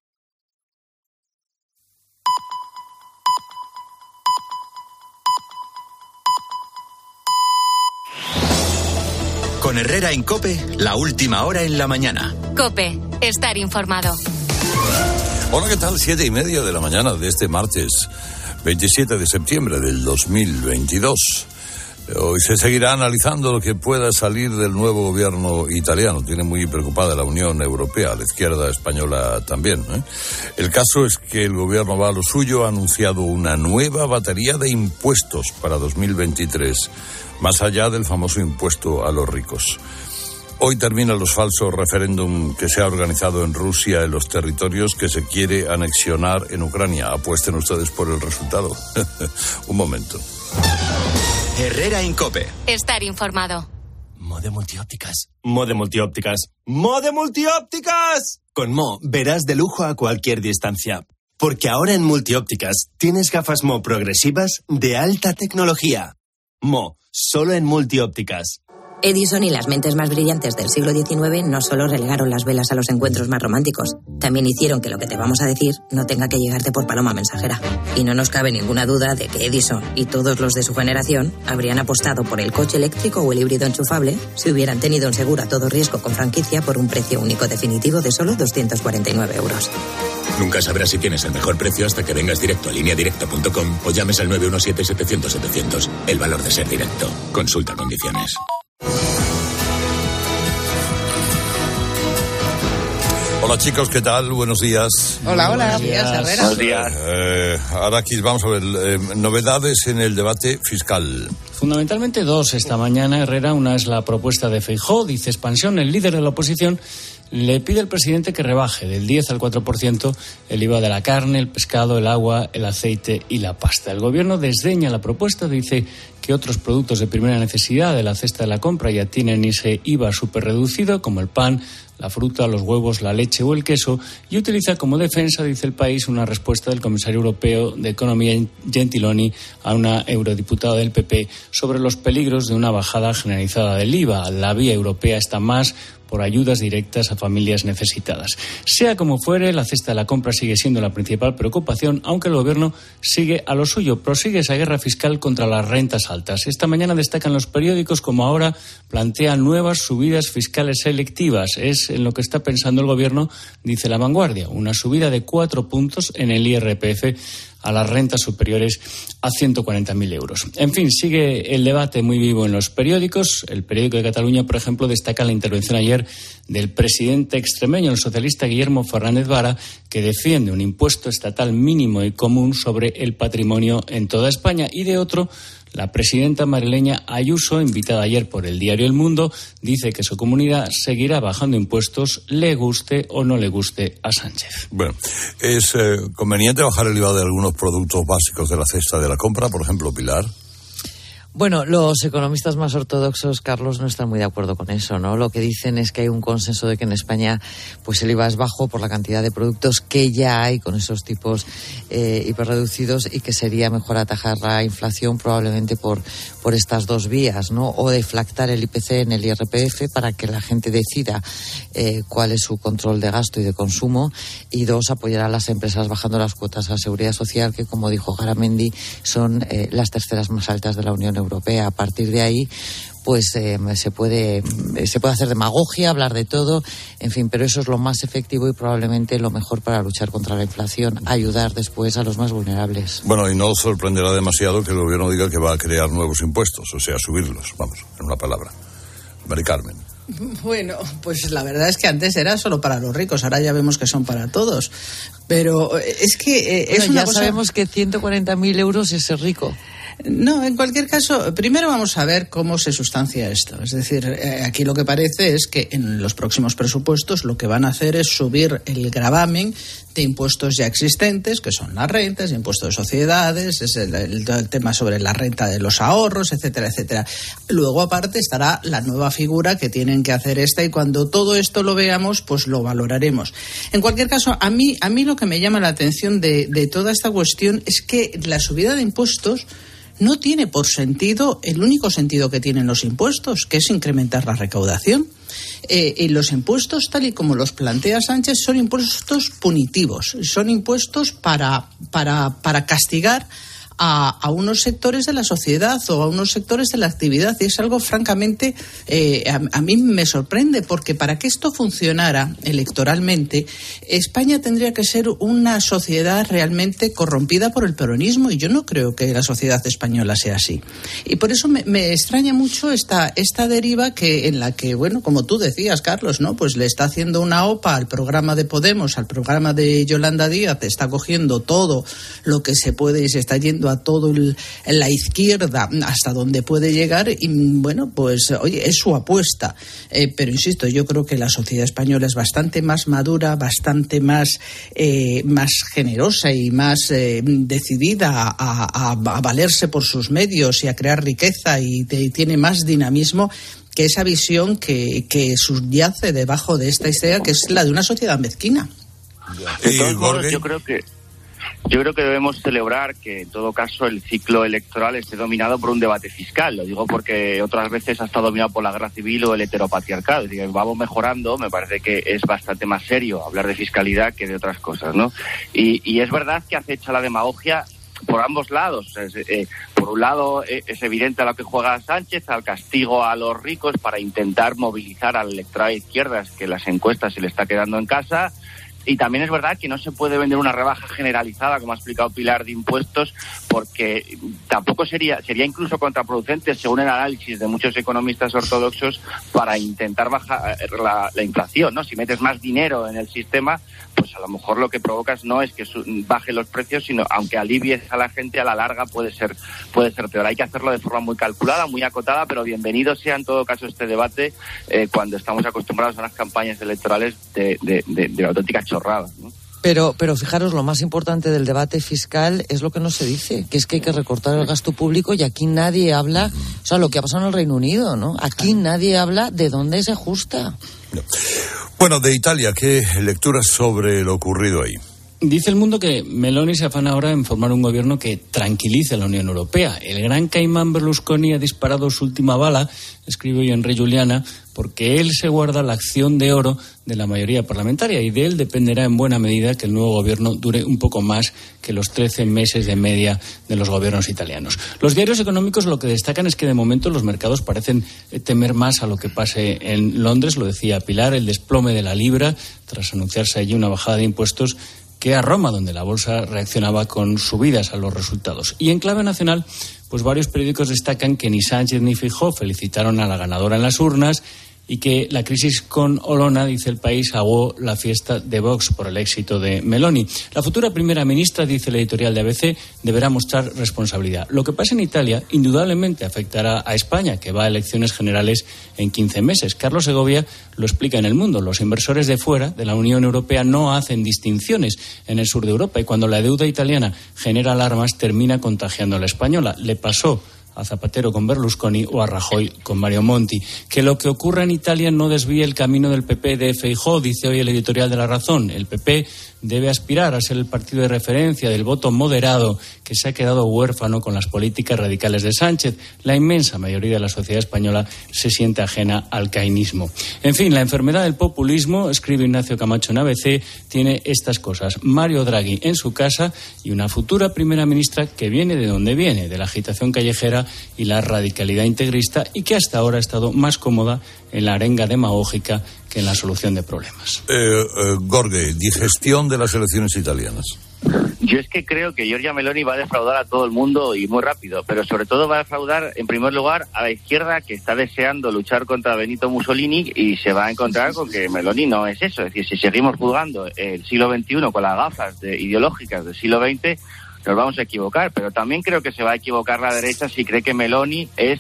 Con Herrera en COPE, la última hora en la mañana. COPE, estar informado. Hola, ¿qué tal? 7:30 de la mañana de este martes 27 de septiembre del 2022. Hoy se seguirá analizando lo que pueda salir del nuevo gobierno italiano. Tiene muy preocupada la Unión Europea, la izquierda española también, ¿eh? El caso es que el gobierno va a lo suyo, ha anunciado una nueva batería de impuestos para 2023, más allá del famoso impuesto a los ricos. Hoy terminan los falsos referéndum que se ha organizado en Rusia en los territorios que se quiere anexionar en Ucrania. Apuesten ustedes por el resultado. Un momento. Herrera en COPE. Estar informado. Mode Multiópticas. Mode Multiópticas. ¡Mode Multiópticas! Con Mo verás de lujo a cualquier distancia. Porque ahora en Multiópticas tienes gafas Mo progresivas de alta tecnología. Mo, solo en Multiópticas. Edison y las mentes más brillantes del siglo XIX no solo relegaron las velas a los encuentros más románticos, también hicieron que lo que te vamos a decir no tenga que llegarte por paloma mensajera. Y no nos cabe ninguna duda de que Edison y todos los de su generación habrían apostado por el coche eléctrico o el híbrido enchufable si hubieran tenido un seguro a todo riesgo con franquicia por un precio único definitivo de solo 249 euros. Nunca sabrás si tienes el mejor precio hasta que vengas directo a lineadirecta.com o llames al 917-700-700. El valor de ser directo. Consulta condiciones. Hola chicos, ¿qué tal? Buenos días. Hola, buenos días, Herrera. Buenos días. Ahora aquí vamos a ver novedades en el debate fiscal. Fundamentalmente dos esta mañana, Herrera. Una es la propuesta de Feijóo, dice expansión. El líder de la oposición le pide al presidente que rebaje del 10 al 4% el IVA de la carne, el pescado, el agua, el aceite y la pasta. El gobierno desdeña la propuesta, dice que otros productos de primera necesidad de la cesta de la compra ya tienen ese IVA superreducido, como el pan, la fruta, los huevos, la leche o el queso, y utiliza como defensa, dice El País, una respuesta del comisario europeo de Economía Gentiloni a una eurodiputada del PP sobre los peligros de una bajada generalizada del IVA. La vía europea está más por ayudas directas a familias necesitadas. Sea como fuere, la cesta de la compra sigue siendo la principal preocupación, aunque el gobierno sigue a lo suyo, prosigue esa guerra fiscal contra las rentas altas. Esta mañana destacan los periódicos como ahora plantea nuevas subidas fiscales selectivas. Es en lo que está pensando el gobierno, dice La Vanguardia, una subida de 4 puntos en el IRPF a las rentas superiores a 140.000 euros. En fin, sigue el debate muy vivo en los periódicos. El periódico de Cataluña, por ejemplo, destaca la intervención ayer del presidente extremeño, el socialista Guillermo Fernández Vara, que defiende un impuesto estatal mínimo y común sobre el patrimonio en toda España, y de otro, la presidenta madrileña Ayuso, invitada ayer por el diario El Mundo, dice que su comunidad seguirá bajando impuestos, le guste o no le guste a Sánchez. Bueno, ¿es conveniente bajar el IVA de algunos productos básicos de la cesta de la compra, por ejemplo, Pilar? Bueno, los economistas más ortodoxos, Carlos, no están muy de acuerdo con eso, ¿no? Lo que dicen es que hay un consenso de que en España pues el IVA es bajo por la cantidad de productos que ya hay con esos tipos hiperreducidos, y que sería mejor atajar la inflación probablemente por estas dos vías, ¿no? O deflactar el IPC en el IRPF para que la gente decida cuál es su control de gasto y de consumo, y dos, apoyar a las empresas bajando las cuotas a la Seguridad Social, que, como dijo Garamendi, son las terceras más altas de la Unión Europea. A partir de ahí, pues se puede hacer demagogia, hablar de todo, en fin, pero eso es lo más efectivo y probablemente lo mejor para luchar contra la inflación, ayudar después a los más vulnerables. Bueno, y no sorprenderá demasiado que el gobierno diga que va a crear nuevos impuestos, o sea, subirlos, vamos, en una palabra. Mari Carmen. Bueno, pues la verdad es que antes era solo para los ricos, ahora ya vemos que son para todos. Pero es que es una cosa... sabemos que 140.000 euros es ser rico. No, en cualquier caso, primero vamos a ver cómo se sustancia esto. Es decir, aquí lo que parece es que en los próximos presupuestos lo que van a hacer es subir el gravamen de impuestos ya existentes, que son las rentas, impuestos de sociedades, es el tema sobre la renta de los ahorros, etcétera, etcétera. Luego, aparte, estará la nueva figura que tienen que hacer esta, y cuando todo esto lo veamos, pues lo valoraremos. En cualquier caso, a mí lo que me llama la atención de toda esta cuestión es que la subida de impuestos no tiene por sentido el único sentido que tienen los impuestos, que es incrementar la recaudación. Y los impuestos, tal y como los plantea Sánchez, son impuestos punitivos, son impuestos para castigar a unos sectores de la sociedad o a unos sectores de la actividad, y es algo francamente a mí me sorprende, porque para que esto funcionara electoralmente, España tendría que ser una sociedad realmente corrompida por el peronismo, y yo no creo que la sociedad española sea así. Y por eso me extraña mucho esta deriva en la que, bueno, como tú decías, Carlos, ¿no? Pues le está haciendo una OPA al programa de Podemos, al programa de Yolanda Díaz, está cogiendo todo lo que se puede y se está yendo a todo la izquierda hasta donde puede llegar, y bueno, pues oye, es su apuesta, pero insisto, yo creo que la sociedad española es bastante más madura, bastante más generosa y más decidida a valerse por sus medios y a crear riqueza, y tiene más dinamismo que esa visión que subyace debajo de esta idea, que es la de una sociedad mezquina. De todos modos, yo creo que debemos celebrar que, en todo caso, el ciclo electoral esté dominado por un debate fiscal. Lo digo porque otras veces ha estado dominado por la guerra civil o el heteropatriarcado. Es decir, vamos mejorando. Me parece que es bastante más serio hablar de fiscalidad que de otras cosas, ¿no? Y es verdad que acecha la demagogia por ambos lados. Por un lado, es evidente a lo que juega Sánchez, al castigo a los ricos para intentar movilizar al electorado de izquierdas, que las encuestas se le está quedando en casa. Y también es verdad que no se puede vender una rebaja generalizada, como ha explicado Pilar, de impuestos, porque tampoco sería incluso contraproducente, según el análisis de muchos economistas ortodoxos, para intentar bajar la inflación, ¿no? Si metes más dinero en el sistema, pues a lo mejor lo que provocas no es que baje los precios, sino, aunque alivies a la gente, a la larga puede ser peor. Hay que hacerlo de forma muy calculada, muy acotada, pero bienvenido sea en todo caso este debate cuando estamos acostumbrados a unas campañas electorales de auténticas chorradas, ¿no? Pero fijaros, lo más importante del debate fiscal es lo que no se dice, que es que hay que recortar el gasto público, y aquí nadie habla, o sea, lo que ha pasado en el Reino Unido, ¿no? Aquí nadie habla de dónde se ajusta. No. Bueno, de Italia, ¿qué lecturas sobre lo ocurrido ahí? Dice El Mundo que Meloni se afana ahora en formar un gobierno que tranquilice a la Unión Europea. El gran caimán Berlusconi ha disparado su última bala, escribe hoy en Re Giuliana, porque él se guarda la acción de oro de la mayoría parlamentaria, y de él dependerá en buena medida que el nuevo gobierno dure un poco más que los 13 meses de media de los gobiernos italianos. Los diarios económicos lo que destacan es que de momento los mercados parecen temer más a lo que pase en Londres, lo decía Pilar, el desplome de la libra tras anunciarse allí una bajada de impuestos, que a Roma, donde la bolsa reaccionaba con subidas a los resultados. Y en clave nacional, pues varios periódicos destacan que ni Sánchez ni Feijóo felicitaron a la ganadora en las urnas, y que la crisis con Olona, dice El País, aguó la fiesta de Vox por el éxito de Meloni. La futura primera ministra, dice el editorial de ABC, deberá mostrar responsabilidad. Lo que pasa en Italia indudablemente afectará a España, que va a elecciones generales en 15 meses. Carlos Segovia lo explica en El Mundo. Los inversores de fuera, de la Unión Europea, no hacen distinciones en el sur de Europa, y cuando la deuda italiana genera alarmas, termina contagiando a la española. Le pasó a Zapatero con Berlusconi o a Rajoy con Mario Monti. Que lo que ocurra en Italia no desvíe el camino del PP de Feijóo, dice hoy el editorial de La Razón. El PP debe aspirar a ser el partido de referencia del voto moderado que se ha quedado huérfano con las políticas radicales de Sánchez. La inmensa mayoría de la sociedad española se siente ajena al caínismo. En fin, la enfermedad del populismo, escribe Ignacio Camacho en ABC, tiene estas cosas: Mario Draghi en su casa y una futura primera ministra que viene de donde viene, de la agitación callejera y la radicalidad integrista, y que hasta ahora ha estado más cómoda en la arenga demagógica que en la solución de problemas. Jorge, digestión de las elecciones italianas. Yo es que creo que Giorgia Meloni va a defraudar a todo el mundo y muy rápido, pero sobre todo va a defraudar en primer lugar a la izquierda, que está deseando luchar contra Benito Mussolini, y se va a encontrar con que Meloni no es eso. Es decir, si seguimos juzgando el siglo XXI con las gafas ideológicas del siglo XX, nos vamos a equivocar. Pero también creo que se va a equivocar la derecha si cree que Meloni es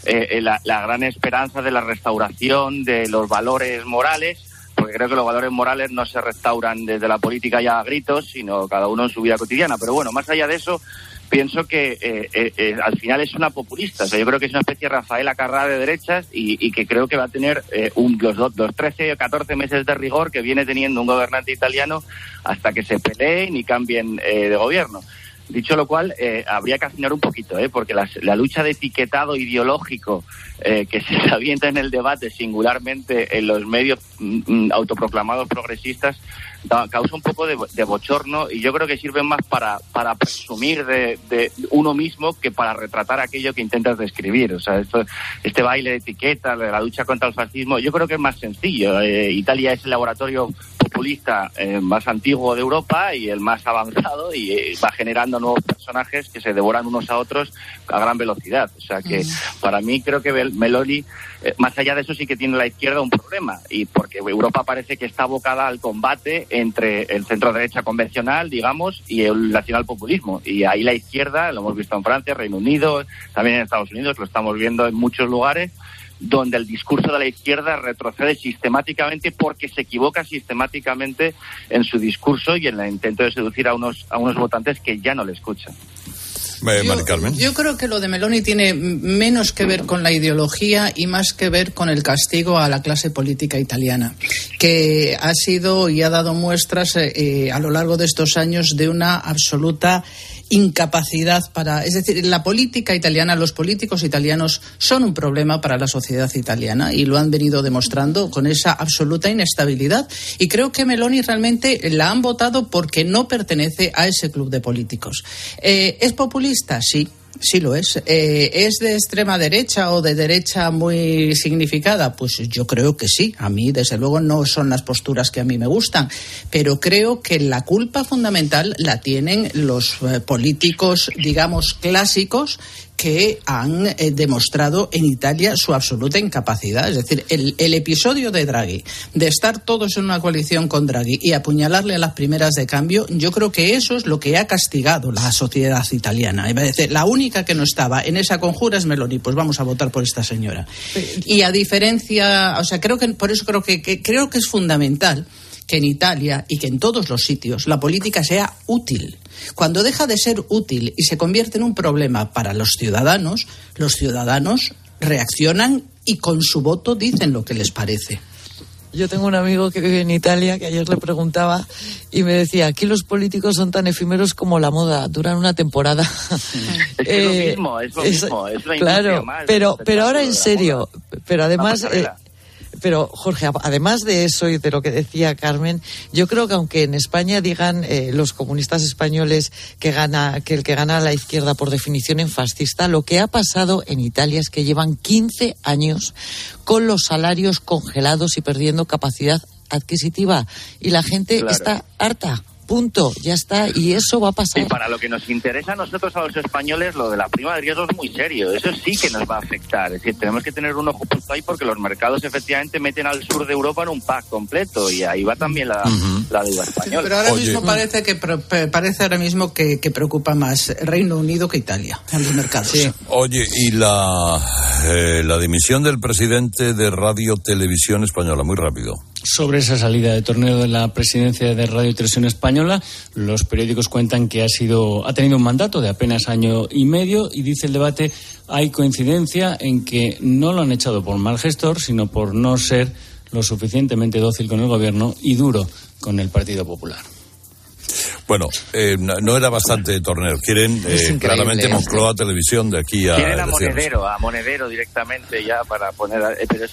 la gran esperanza de la restauración de los valores morales, porque creo que los valores morales no se restauran desde la política ya a gritos, sino cada uno en su vida cotidiana. Pero bueno, más allá de eso, pienso que al final es una populista. O sea, yo creo que es una especie de Rafaela Carrà de derechas, y que creo que va a tener los 13 o 14 meses de rigor que viene teniendo un gobernante italiano hasta que se peleen y cambien de gobierno. Dicho lo cual, habría que afinar un poquito, porque la lucha de etiquetado ideológico que se avienta en el debate, singularmente en los medios autoproclamados progresistas, causa un poco de bochorno, y yo creo que sirven más para presumir de uno mismo que para retratar aquello que intentas describir. O sea, este baile de etiquetas, de la lucha contra el fascismo, yo creo que es más sencillo. Italia es el laboratorio populista más antiguo de Europa y el más avanzado, y va generando nuevos personajes que se devoran unos a otros a gran velocidad. O sea que para mí creo que Meloni, más allá de eso, sí que tiene la izquierda un problema, y porque Europa parece que está abocada al combate entre el centro derecha convencional, digamos, y el nacionalpopulismo, y ahí la izquierda, lo hemos visto en Francia, Reino Unido, también en Estados Unidos, lo estamos viendo en muchos lugares, donde el discurso de la izquierda retrocede sistemáticamente porque se equivoca sistemáticamente en su discurso y en el intento de seducir a unos votantes que ya no le escuchan. Yo creo que lo de Meloni tiene menos que ver con la ideología y más que ver con el castigo a la clase política italiana, que ha sido y ha dado muestras a lo largo de estos años de una absoluta incapacidad es decir, la política italiana, los políticos italianos son un problema para la sociedad italiana, y lo han venido demostrando con esa absoluta inestabilidad, y creo que Meloni realmente la han votado porque no pertenece a ese club de políticos. ¿Es populista? Sí. Sí lo es. ¿Es de extrema derecha o de derecha muy significada? Pues yo creo que sí. A mí, desde luego, no son las posturas que a mí me gustan. Pero creo que la culpa fundamental la tienen los políticos, digamos, clásicos, que han demostrado en Italia su absoluta incapacidad. Es decir, el episodio de Draghi, de estar todos en una coalición con Draghi y apuñalarle a las primeras de cambio, yo creo que eso es lo que ha castigado la sociedad italiana. Es decir, la única que no estaba en esa conjura es Meloni, pues vamos a votar por esta señora. Y a diferencia, o sea, creo que por eso creo que es fundamental que en Italia y que en todos los sitios la política sea útil. Cuando deja de ser útil y se convierte en un problema para los ciudadanos reaccionan y con su voto dicen lo que les parece. Yo tengo un amigo que vive en Italia que ayer le preguntaba y me decía, aquí los políticos son tan efímeros como la moda, duran una temporada. Es lo mismo, es la claro, más, pero ahora en serio, pero además... Pero, Jorge, además de eso y de lo que decía Carmen, yo creo que aunque en España digan los comunistas españoles que el que gana a la izquierda por definición es fascista, lo que ha pasado en Italia es que llevan 15 años con los salarios congelados y perdiendo capacidad adquisitiva. Y la gente está harta. Punto, ya está, y eso va a pasar. Y para lo que nos interesa a nosotros, a los españoles, lo de la prima de riesgo es muy serio. Eso sí que nos va a afectar. Es decir, tenemos que tener un ojo puesto ahí porque los mercados efectivamente meten al sur de Europa en un pack completo y ahí va también la deuda española. Pero ahora mismo parece ahora mismo que preocupa más Reino Unido que Italia en los mercados. Sí. Oye, y la dimisión del presidente de Radio Televisión Española, muy rápido. Sobre esa salida de torneo de la presidencia de Radio y Televisión Española, los periódicos cuentan que ha tenido un mandato de apenas año y medio, y dice el debate, hay coincidencia en que no lo han echado por mal gestor, sino por no ser lo suficientemente dócil con el gobierno y duro con el Partido Popular. Bueno, no era bastante Tornero. Quieren claramente Moncloa Televisión de aquí a... Quieren a Monedero directamente ya para poner... Pero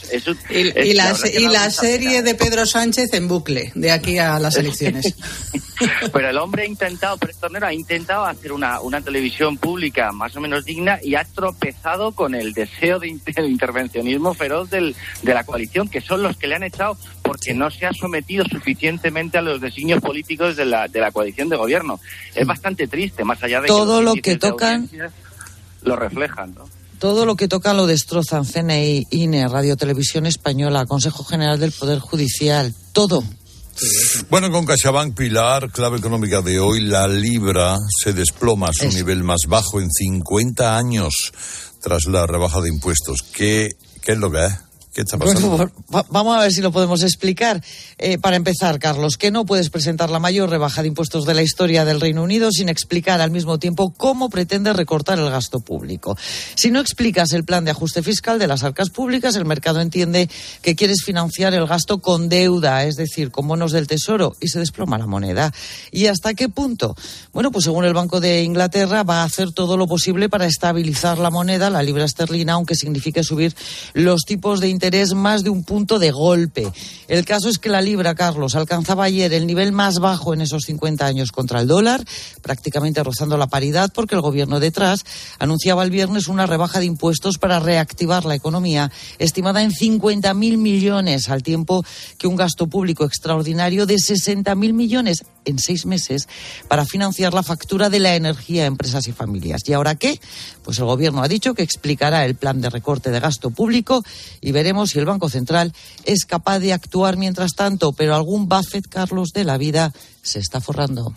y la serie de Pedro Sánchez en bucle, de aquí a las elecciones. Pero el hombre Tornero ha intentado hacer una televisión pública más o menos digna y ha tropezado con el deseo de intervencionismo feroz de la coalición, que son los que le han echado porque no se ha sometido suficientemente a los designios políticos de la coalición de gobierno. Es bastante triste, más allá de todo que lo que tocan lo reflejan, ¿no? Todo lo que tocan lo destrozan. CNI, INE, Radio Televisión Española, Consejo General del Poder Judicial, todo. Bueno, con CaixaBank, Pilar, clave económica de hoy, la libra se desploma a su nivel más bajo en 50 años tras la rebaja de impuestos. ¿Qué es lo que es? ¿Qué está pasando? Bueno, vamos a ver si lo podemos explicar. Para empezar, Carlos, que no puedes presentar la mayor rebaja de impuestos de la historia del Reino Unido sin explicar al mismo tiempo cómo pretendes recortar el gasto público. Si no explicas el plan de ajuste fiscal de las arcas públicas, el mercado entiende que quieres financiar el gasto con deuda, es decir, con bonos del Tesoro, y se desploma la moneda. ¿Y hasta qué punto? Bueno, pues según el Banco de Inglaterra, va a hacer todo lo posible para estabilizar la moneda, la libra esterlina, aunque signifique subir los tipos de interés más de un punto de golpe. El caso es que la libra, Carlos, alcanzaba ayer el nivel más bajo en esos 50 años contra el dólar, prácticamente rozando la paridad, porque el gobierno detrás anunciaba el viernes una rebaja de impuestos para reactivar la economía, estimada en 50.000 millones, al tiempo que un gasto público extraordinario de 60.000 millones en 6 meses para financiar la factura de la energía a empresas y familias. ¿Y ahora qué? Pues el gobierno ha dicho que explicará el plan de recorte de gasto público y veremos si el Banco Central es capaz de actuar mientras tanto, pero algún Buffett, Carlos, de la vida se está forrando.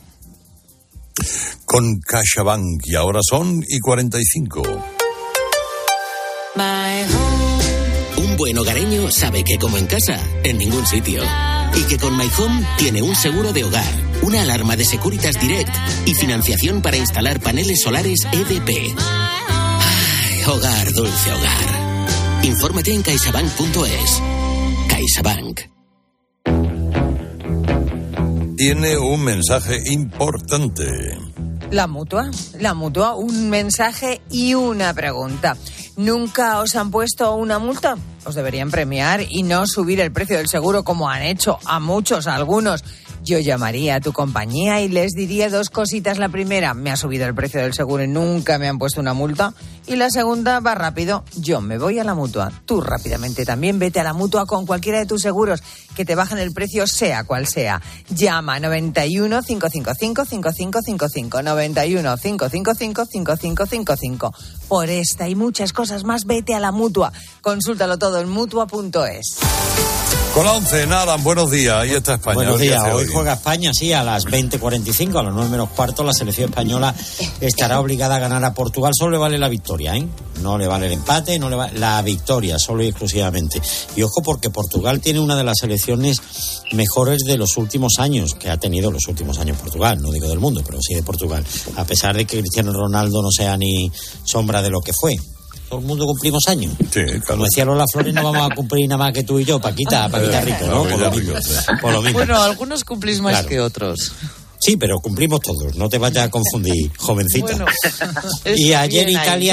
Con CaixaBank, y ahora son 45. Un buen hogareño sabe que como en casa, en ningún sitio. Y que con My Home tiene un seguro de hogar, una alarma de Securitas Direct y financiación para instalar paneles solares EDP. Ay, hogar, dulce hogar. Infórmate en caixabank.es. CaixaBank. Tiene un mensaje importante. La Mutua, un mensaje y una pregunta. ¿Nunca os han puesto una multa? Os deberían premiar y no subir el precio del seguro como han hecho a muchos, a algunos. Yo llamaría a tu compañía y les diría 2 cositas. La primera, me ha subido el precio del seguro y nunca me han puesto una multa. Y la segunda, va rápido, yo me voy a la Mutua. Tú rápidamente también vete a la Mutua con cualquiera de tus seguros, que te bajen el precio sea cual sea. Llama 91 555 5555, 91 555 5555. Por esta y muchas cosas más, vete a la Mutua. Consúltalo todo en Mutua.es. Con la 11, Naran, buenos días. Ahí está España. Buenos días. Hoy juega España, sí, a las 20:45, a las 9 menos cuarto. La selección española estará obligada a ganar a Portugal. Solo le vale la victoria, ¿eh? No le vale el empate, no le vale la victoria, solo y exclusivamente. Y ojo, porque Portugal tiene una de las selecciones mejores de los últimos años, que ha tenido los últimos años Portugal. No digo del mundo, pero sí de Portugal. A pesar de que Cristiano Ronaldo no sea ni sombra de lo que fue. Todo el mundo cumplimos años. Sí, claro. Como decía Lola Flores, no vamos a cumplir nada más que tú y yo, Paquita Rico, ¿no? Por lo mismo. Bueno, algunos cumplís más que otros. Sí, pero cumplimos todos, no te vayas a confundir, jovencita. Bueno, y ayer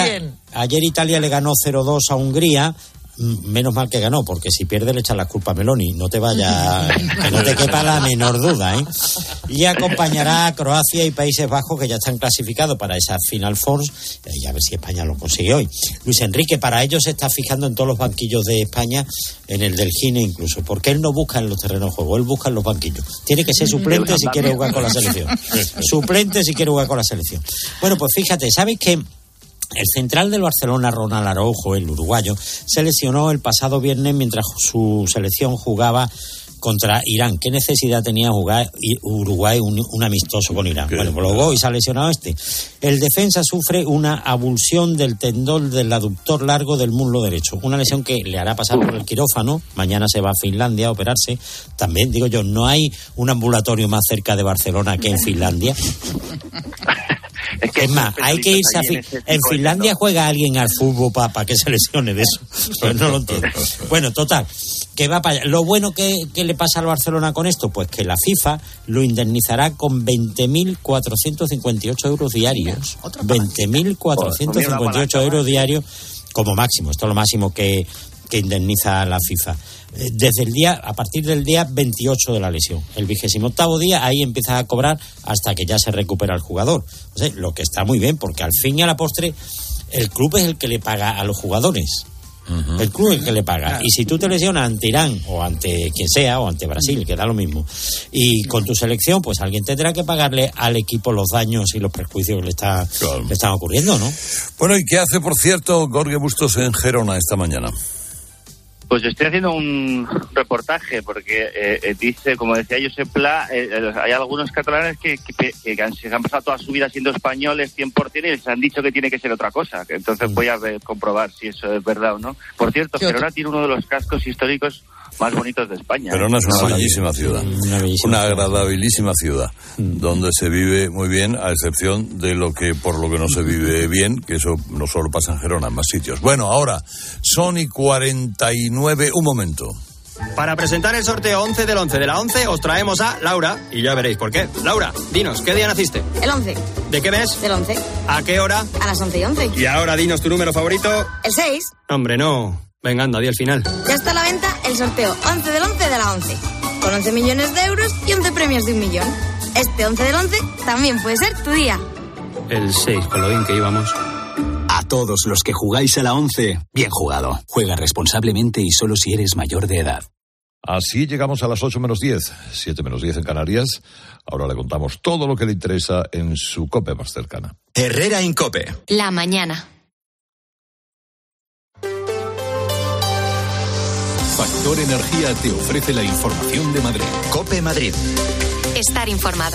Italia le ganó 0-2 a Hungría. Menos mal que ganó, porque si pierde le echan la culpa a Meloni. No te vaya, que no te quepa la menor duda, ¿eh? Y acompañará a Croacia y Países Bajos, que ya están clasificados para esa Final Four, y a ver si España lo consigue hoy. Luis Enrique, para ello, se está fijando en todos los banquillos de España, en el del Gine incluso, porque él no busca en los terrenos de juego, él busca en los banquillos. Tiene que ser suplente si quiere jugar con la selección. Suplente si quiere jugar con la selección. Bueno, pues fíjate, ¿sabes qué? El central del Barcelona, Ronald Araujo, el uruguayo, se lesionó el pasado viernes mientras su selección jugaba contra Irán. ¿Qué necesidad tenía jugar Uruguay un amistoso con Irán? Bueno, pues luego y se ha lesionado este. El defensa sufre una abulsión del tendón del aductor largo del muslo derecho. Una lesión que le hará pasar por el quirófano. Mañana se va a Finlandia a operarse. También, digo yo, ¿no hay un ambulatorio más cerca de Barcelona que en Finlandia? Es más, hay que irse en Finlandia juega alguien al fútbol para que se lesione de eso. Pues no lo entiendo. Bueno, total, que va para allá. Lo bueno que le pasa al Barcelona con esto, pues que la FIFA lo indemnizará con 20.458 euros diarios. 20.458 euros diarios como máximo. Esto es lo máximo que indemniza la FIFA. A partir del día 28 de la lesión, el 28º día, ahí empieza a cobrar hasta que ya se recupera el jugador. O sea, lo que está muy bien, porque al fin y a la postre el club es el que le paga a los jugadores. El club es el que le paga. Claro. Y si tú te lesionas ante Irán o ante quien sea, o ante Brasil, que da lo mismo, y con tu selección, pues alguien tendrá que pagarle al equipo los daños y los perjuicios que le están ocurriendo, ¿no? Bueno, ¿y qué hace, por cierto, Jorge Bustos en Gerona esta mañana? Pues estoy haciendo un reportaje porque dice, como decía Josep Pla, hay algunos catalanes que se han pasado toda su vida siendo españoles 100% y les han dicho que tiene que ser otra cosa. Entonces voy a comprobar si eso es verdad o no. Por cierto, Gerona tiene uno de los cascos históricos más bonitos de España. Gerona es una bellísima ciudad, una agradabilísima ciudad, donde se vive muy bien, a excepción de por lo que no se vive bien, que eso no solo pasa en Gerona, en más sitios. Bueno, ahora, son y 49, un momento. Para presentar el sorteo 11 del 11 de la 11, os traemos a Laura, y ya veréis por qué. Laura, dinos, ¿qué día naciste? El 11. ¿De qué mes? Del 11. ¿A qué hora? A las 11:11. Y ahora dinos tu número favorito. El 6. Hombre, no. Venga, anda, di el final. Ya está a la venta el sorteo 11 del 11 de la 11. Con 11 millones de euros y 11 premios de 1 millón. Este 11 del 11 también puede ser tu día. El 6, con lo bien que íbamos. A todos los que jugáis a la 11, bien jugado. Juega responsablemente y solo si eres mayor de edad. Así llegamos a las 8 menos 10, 7 menos 10 en Canarias. Ahora le contamos todo lo que le interesa en su COPE más cercana. Herrera en COPE. La mañana. Factor Energía te ofrece la información de Madrid. COPE Madrid. Estar informado.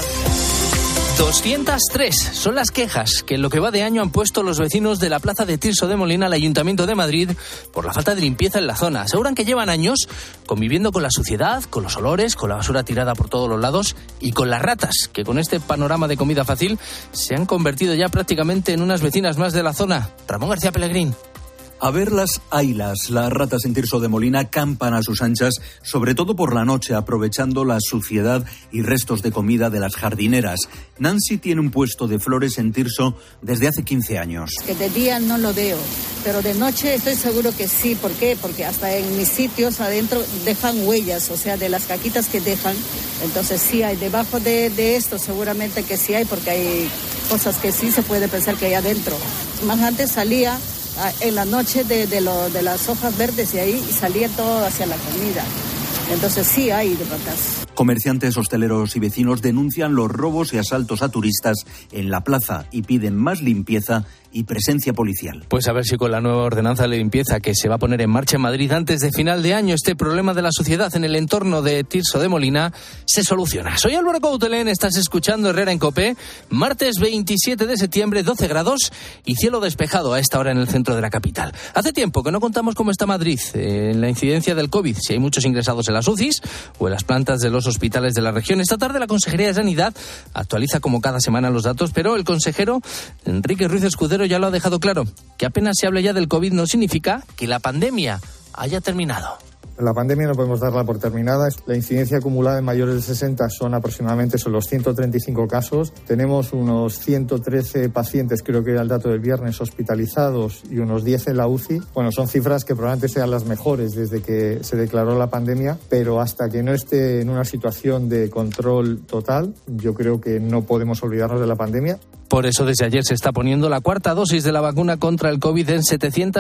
203 son las quejas que en lo que va de año han puesto los vecinos de la plaza de Tirso de Molina al Ayuntamiento de Madrid por la falta de limpieza en la zona. Aseguran que llevan años conviviendo con la suciedad, con los olores, con la basura tirada por todos los lados y con las ratas, que con este panorama de comida fácil se han convertido ya prácticamente en unas vecinas más de la zona. Ramón García Pellegrín. A verlas, haylas. Las ratas en Tirso de Molina campan a sus anchas, sobre todo por la noche, aprovechando la suciedad y restos de comida de las jardineras. Nancy tiene un puesto de flores en Tirso desde hace 15 años. Que de día no lo veo, pero de noche estoy seguro que sí. ¿Por qué? Porque hasta en mis sitios adentro dejan huellas, o sea, de las caquitas que dejan. Entonces sí hay, debajo de esto seguramente que sí hay, porque hay cosas que sí se puede pensar que hay adentro. Más antes salía en la noche de las hojas verdes y ahí salía todo hacia la comida. Entonces sí hay de ratas. Comerciantes, hosteleros y vecinos denuncian los robos y asaltos a turistas en la plaza y piden más limpieza y presencia policial. Pues a ver si con la nueva ordenanza de limpieza que se va a poner en marcha en Madrid antes de final de año, este problema de la suciedad en el entorno de Tirso de Molina se soluciona. Soy Álvaro Coutelén, estás escuchando Herrera en COPE, martes 27 de septiembre, 12 grados y cielo despejado a esta hora en el centro de la capital. Hace tiempo que no contamos cómo está Madrid en la incidencia del COVID, si hay muchos ingresados en las UCIs o en las plantas de los hospitales de la región. Esta tarde la Consejería de Sanidad actualiza como cada semana los datos, pero el consejero Enrique Ruiz Escudero ya lo ha dejado claro, que apenas se habla ya del COVID no significa que la pandemia haya terminado. La pandemia no podemos darla por terminada. La incidencia acumulada en mayores de 60 son los 135 casos. Tenemos unos 113 pacientes, creo que era el dato del viernes, hospitalizados y unos 10 en la UCI. Bueno, son cifras que probablemente sean las mejores desde que se declaró la pandemia, pero hasta que no esté en una situación de control total, yo creo que no podemos olvidarnos de la pandemia. Por eso desde ayer se está poniendo la cuarta dosis de la vacuna contra el COVID en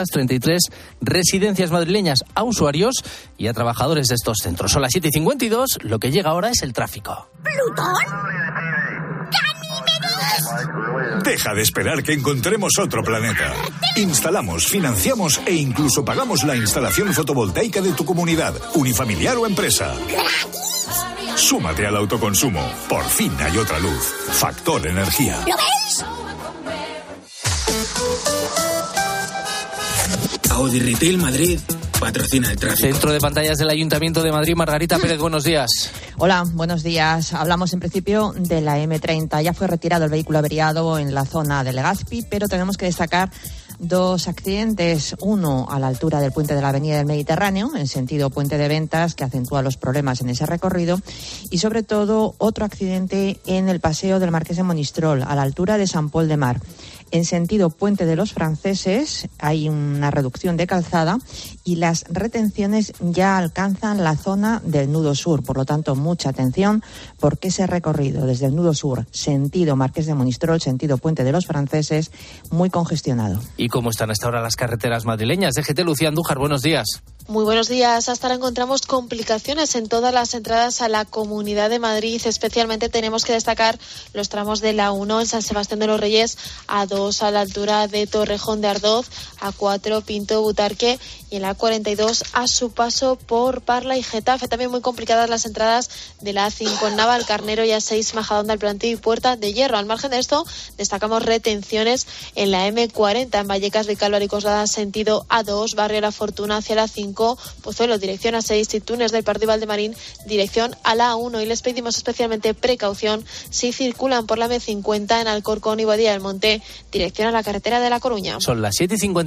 733 residencias madrileñas a usuarios y a trabajadores de estos centros. Son las 7:52, lo que llega ahora es el tráfico. ¿Plutón? Deja de esperar que encontremos otro planeta. Instalamos, financiamos e incluso pagamos la instalación fotovoltaica de tu comunidad, unifamiliar o empresa. Súmate al autoconsumo. Por fin hay otra luz. Factor Energía. ¿Lo ves? Audi Retail Madrid patrocina el tráfico. Centro de pantallas del Ayuntamiento de Madrid, Margarita Pérez, buenos días. Hola, buenos días. Hablamos en principio de la M30. Ya fue retirado el vehículo averiado en la zona de Legazpi, pero tenemos que destacar dos accidentes, uno a la altura del puente de la Avenida del Mediterráneo, en sentido Puente de Ventas, que acentúa los problemas en ese recorrido, y sobre todo otro accidente en el Paseo del Marqués de Monistrol, a la altura de Sant Pol de Mar. En sentido Puente de los Franceses hay una reducción de calzada y las retenciones ya alcanzan la zona del nudo sur. Por lo tanto, mucha atención porque ese recorrido desde el nudo sur, sentido Marqués de Monistrol, sentido Puente de los Franceses, muy congestionado. ¿Y cómo están hasta ahora las carreteras madrileñas? DGT, Lucía Andújar, buenos días. Muy buenos días. Hasta ahora encontramos complicaciones en todas las entradas a la Comunidad de Madrid. Especialmente tenemos que destacar los tramos de la 1 en San Sebastián de los Reyes, A2 a la altura de Torrejón de Ardoz, A4 Pinto Butarque y en la 42 a su paso por Parla y Getafe. También muy complicadas las entradas de la A5 en Navalcarnero y A6 Majadahonda, El Plantío y Puerta de Hierro. Al margen de esto, destacamos retenciones en la M40 en Vallecas de Calvar y Coslada, sentido A2, Barrio La Fortuna hacia la 5, Pozuelo, dirección A6 y Túnez del Pardo y Valdemarín, dirección a la A1. Y les pedimos especialmente precaución si circulan por la M50 en Alcorcón y Boadilla del Monte, dirección a la carretera de La Coruña. Son las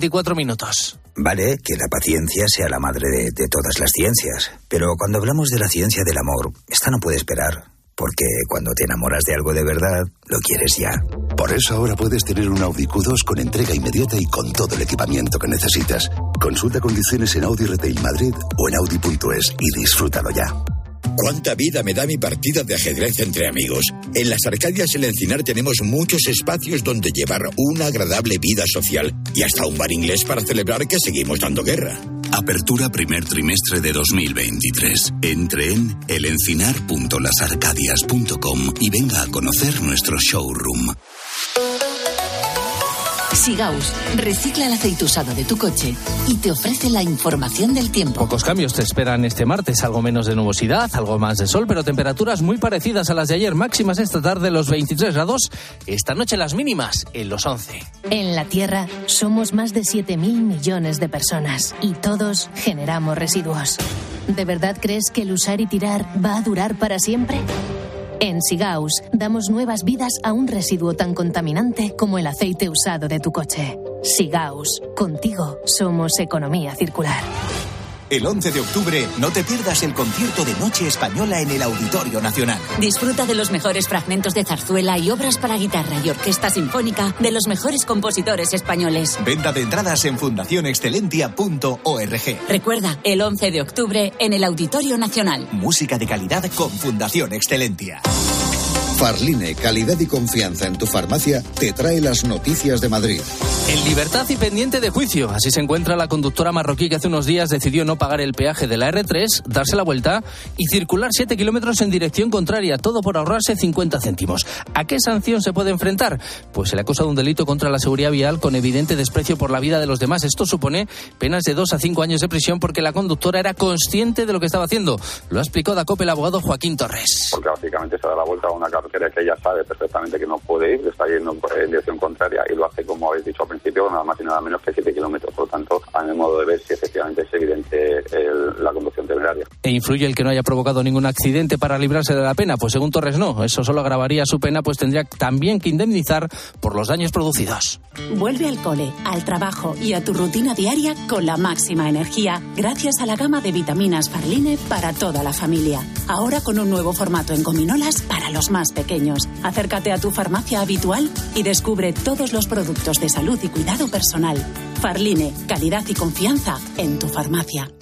7:54. Vale, que la paciencia sea la madre de todas las ciencias, pero cuando hablamos de la ciencia del amor, esta no puede esperar. Porque cuando te enamoras de algo de verdad, lo quieres ya. Por eso ahora puedes tener un Audi Q2 con entrega inmediata y con todo el equipamiento que necesitas. Consulta condiciones en Audi Retail Madrid o en Audi.es y disfrútalo ya. ¿Cuánta vida me da mi partida de ajedrez entre amigos? En las Arcadias El Encinar tenemos muchos espacios donde llevar una agradable vida social y hasta un bar inglés para celebrar que seguimos dando guerra. Apertura primer trimestre de 2023. Entre en elencinar.lasarcadias.com y venga a conocer nuestro showroom. Sigaus recicla el aceite usado de tu coche y te ofrece la información del tiempo. Pocos cambios te esperan este martes, algo menos de nubosidad, algo más de sol, pero temperaturas muy parecidas a las de ayer, máximas esta tarde los 23 grados, esta noche las mínimas en los 11. En la Tierra somos más de 7.000 millones de personas y todos generamos residuos. ¿De verdad crees que el usar y tirar va a durar para siempre? En Sigaus damos nuevas vidas a un residuo tan contaminante como el aceite usado de tu coche. Sigaus, contigo somos economía circular. El 11 de octubre no te pierdas el concierto de Noche Española en el Auditorio Nacional. Disfruta de los mejores fragmentos de zarzuela y obras para guitarra y orquesta sinfónica de los mejores compositores españoles. Venta de entradas en fundacionexcelentia.org. Recuerda, el 11 de octubre en el Auditorio Nacional. Música de calidad con Fundación Excelentia. Farline, calidad y confianza en tu farmacia, te trae las noticias de Madrid. En libertad y pendiente de juicio. Así se encuentra la conductora marroquí que hace unos días decidió no pagar el peaje de la R3, darse la vuelta y circular 7 kilómetros en dirección contraria, todo por ahorrarse 50 céntimos. ¿A qué sanción se puede enfrentar? Pues se le acusa de un delito contra la seguridad vial con evidente desprecio por la vida de los demás. Esto supone penas de 2 a 5 años de prisión porque la conductora era consciente de lo que estaba haciendo. Lo ha explicado a COPE el abogado Joaquín Torres. Porque básicamente se da la vuelta a una carretera que ella sabe perfectamente que no puede ir, está yendo en dirección contraria y lo hace, como habéis dicho al principio, nada más y nada menos que 7 kilómetros. Por lo tanto, a mi modo de ver, si efectivamente es evidente la conducción temeraria. ¿E influye el que no haya provocado ningún accidente para librarse de la pena? Pues según Torres no, eso solo agravaría su pena, pues tendría también que indemnizar por los daños producidos. Vuelve al cole, al trabajo y a tu rutina diaria con la máxima energía, gracias a la gama de vitaminas Farline para toda la familia. Ahora con un nuevo formato en gominolas para los más pequeños. Acércate a tu farmacia habitual y descubre todos los productos de salud y cuidado personal. Farline, calidad y confianza en tu farmacia.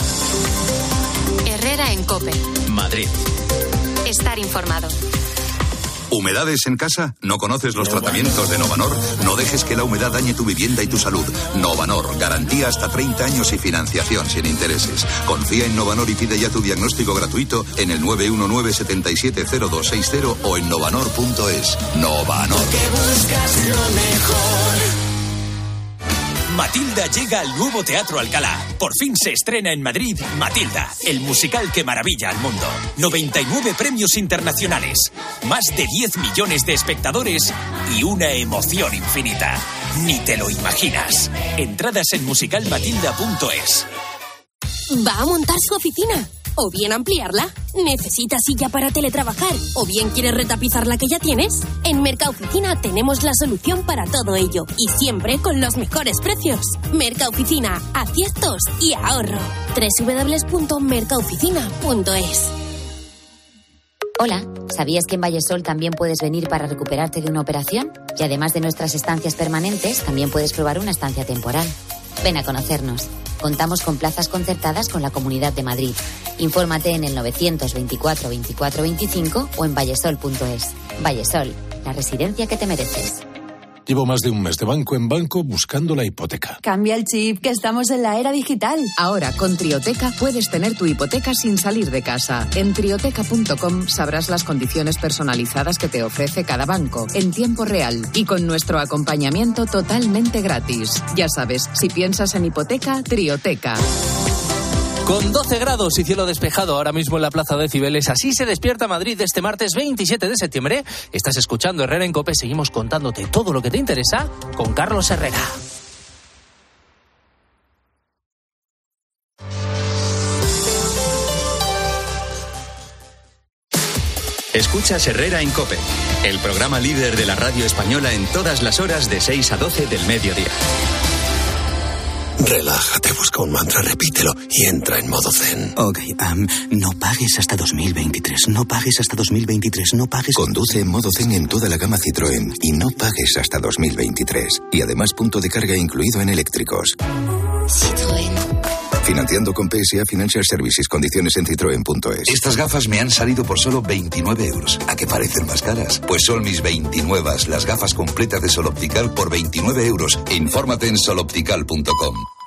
Herrera en COPE. Madrid. Estar informado. ¿Humedades en casa? ¿No conoces los tratamientos de Novanor? No dejes que la humedad dañe tu vivienda y tu salud. Novanor, garantía hasta 30 años y financiación sin intereses. Confía en Novanor y pide ya tu diagnóstico gratuito en el 919-770260 o en novanor.es. Novanor. Porque buscas lo mejor. Matilda llega al nuevo Teatro Alcalá. Por fin se estrena en Madrid Matilda, el musical que maravilla al mundo. 99 premios internacionales, más de 10 millones de espectadores y una emoción infinita. Ni te lo imaginas. Entradas en musicalmatilda.es. va a montar su oficina. O bien ampliarla. ¿Necesitas silla para teletrabajar? ¿O bien quieres retapizar la que ya tienes? En Mercaoficina tenemos la solución para todo ello. Y siempre con los mejores precios. Mercaoficina, aciertos y ahorro. www.mercaoficina.es. Hola, ¿sabías que en Vallesol también puedes venir para recuperarte de una operación? Y además de nuestras estancias permanentes, también puedes probar una estancia temporal. Ven a conocernos. Contamos con plazas concertadas con la Comunidad de Madrid. Infórmate en el 924 24 25 o en vallesol.es. Vallesol, la residencia que te mereces. Llevo más de un mes de banco en banco buscando la hipoteca. Cambia el chip, que estamos en la era digital. Ahora, con Trioteca, puedes tener tu hipoteca sin salir de casa. En trioteca.com sabrás las condiciones personalizadas que te ofrece cada banco, en tiempo real, y con nuestro acompañamiento totalmente gratis. Ya sabes, si piensas en hipoteca, Trioteca. Con 12 grados y cielo despejado ahora mismo en la Plaza de Cibeles, así se despierta Madrid este martes 27 de septiembre. Estás escuchando Herrera en COPE, seguimos contándote todo lo que te interesa con Carlos Herrera. Escuchas Herrera en COPE, el programa líder de la radio española en todas las horas de 6 a 12 del mediodía. Relájate, busca un mantra, repítelo y entra en modo zen. Ok, no pagues hasta 2023, no pagues hasta 2023, no pagues... Conduce en modo zen en toda la gama Citroën y no pagues hasta 2023. Y además punto de carga incluido en eléctricos. Citroën. Financiando con PSA Financial Services. Condiciones en citroen.es. Estas gafas me han salido por solo 29 euros. ¿A qué parecen más caras? Pues son mis 29, las gafas completas de Sol Optical por 29 euros. Infórmate en soloptical.com.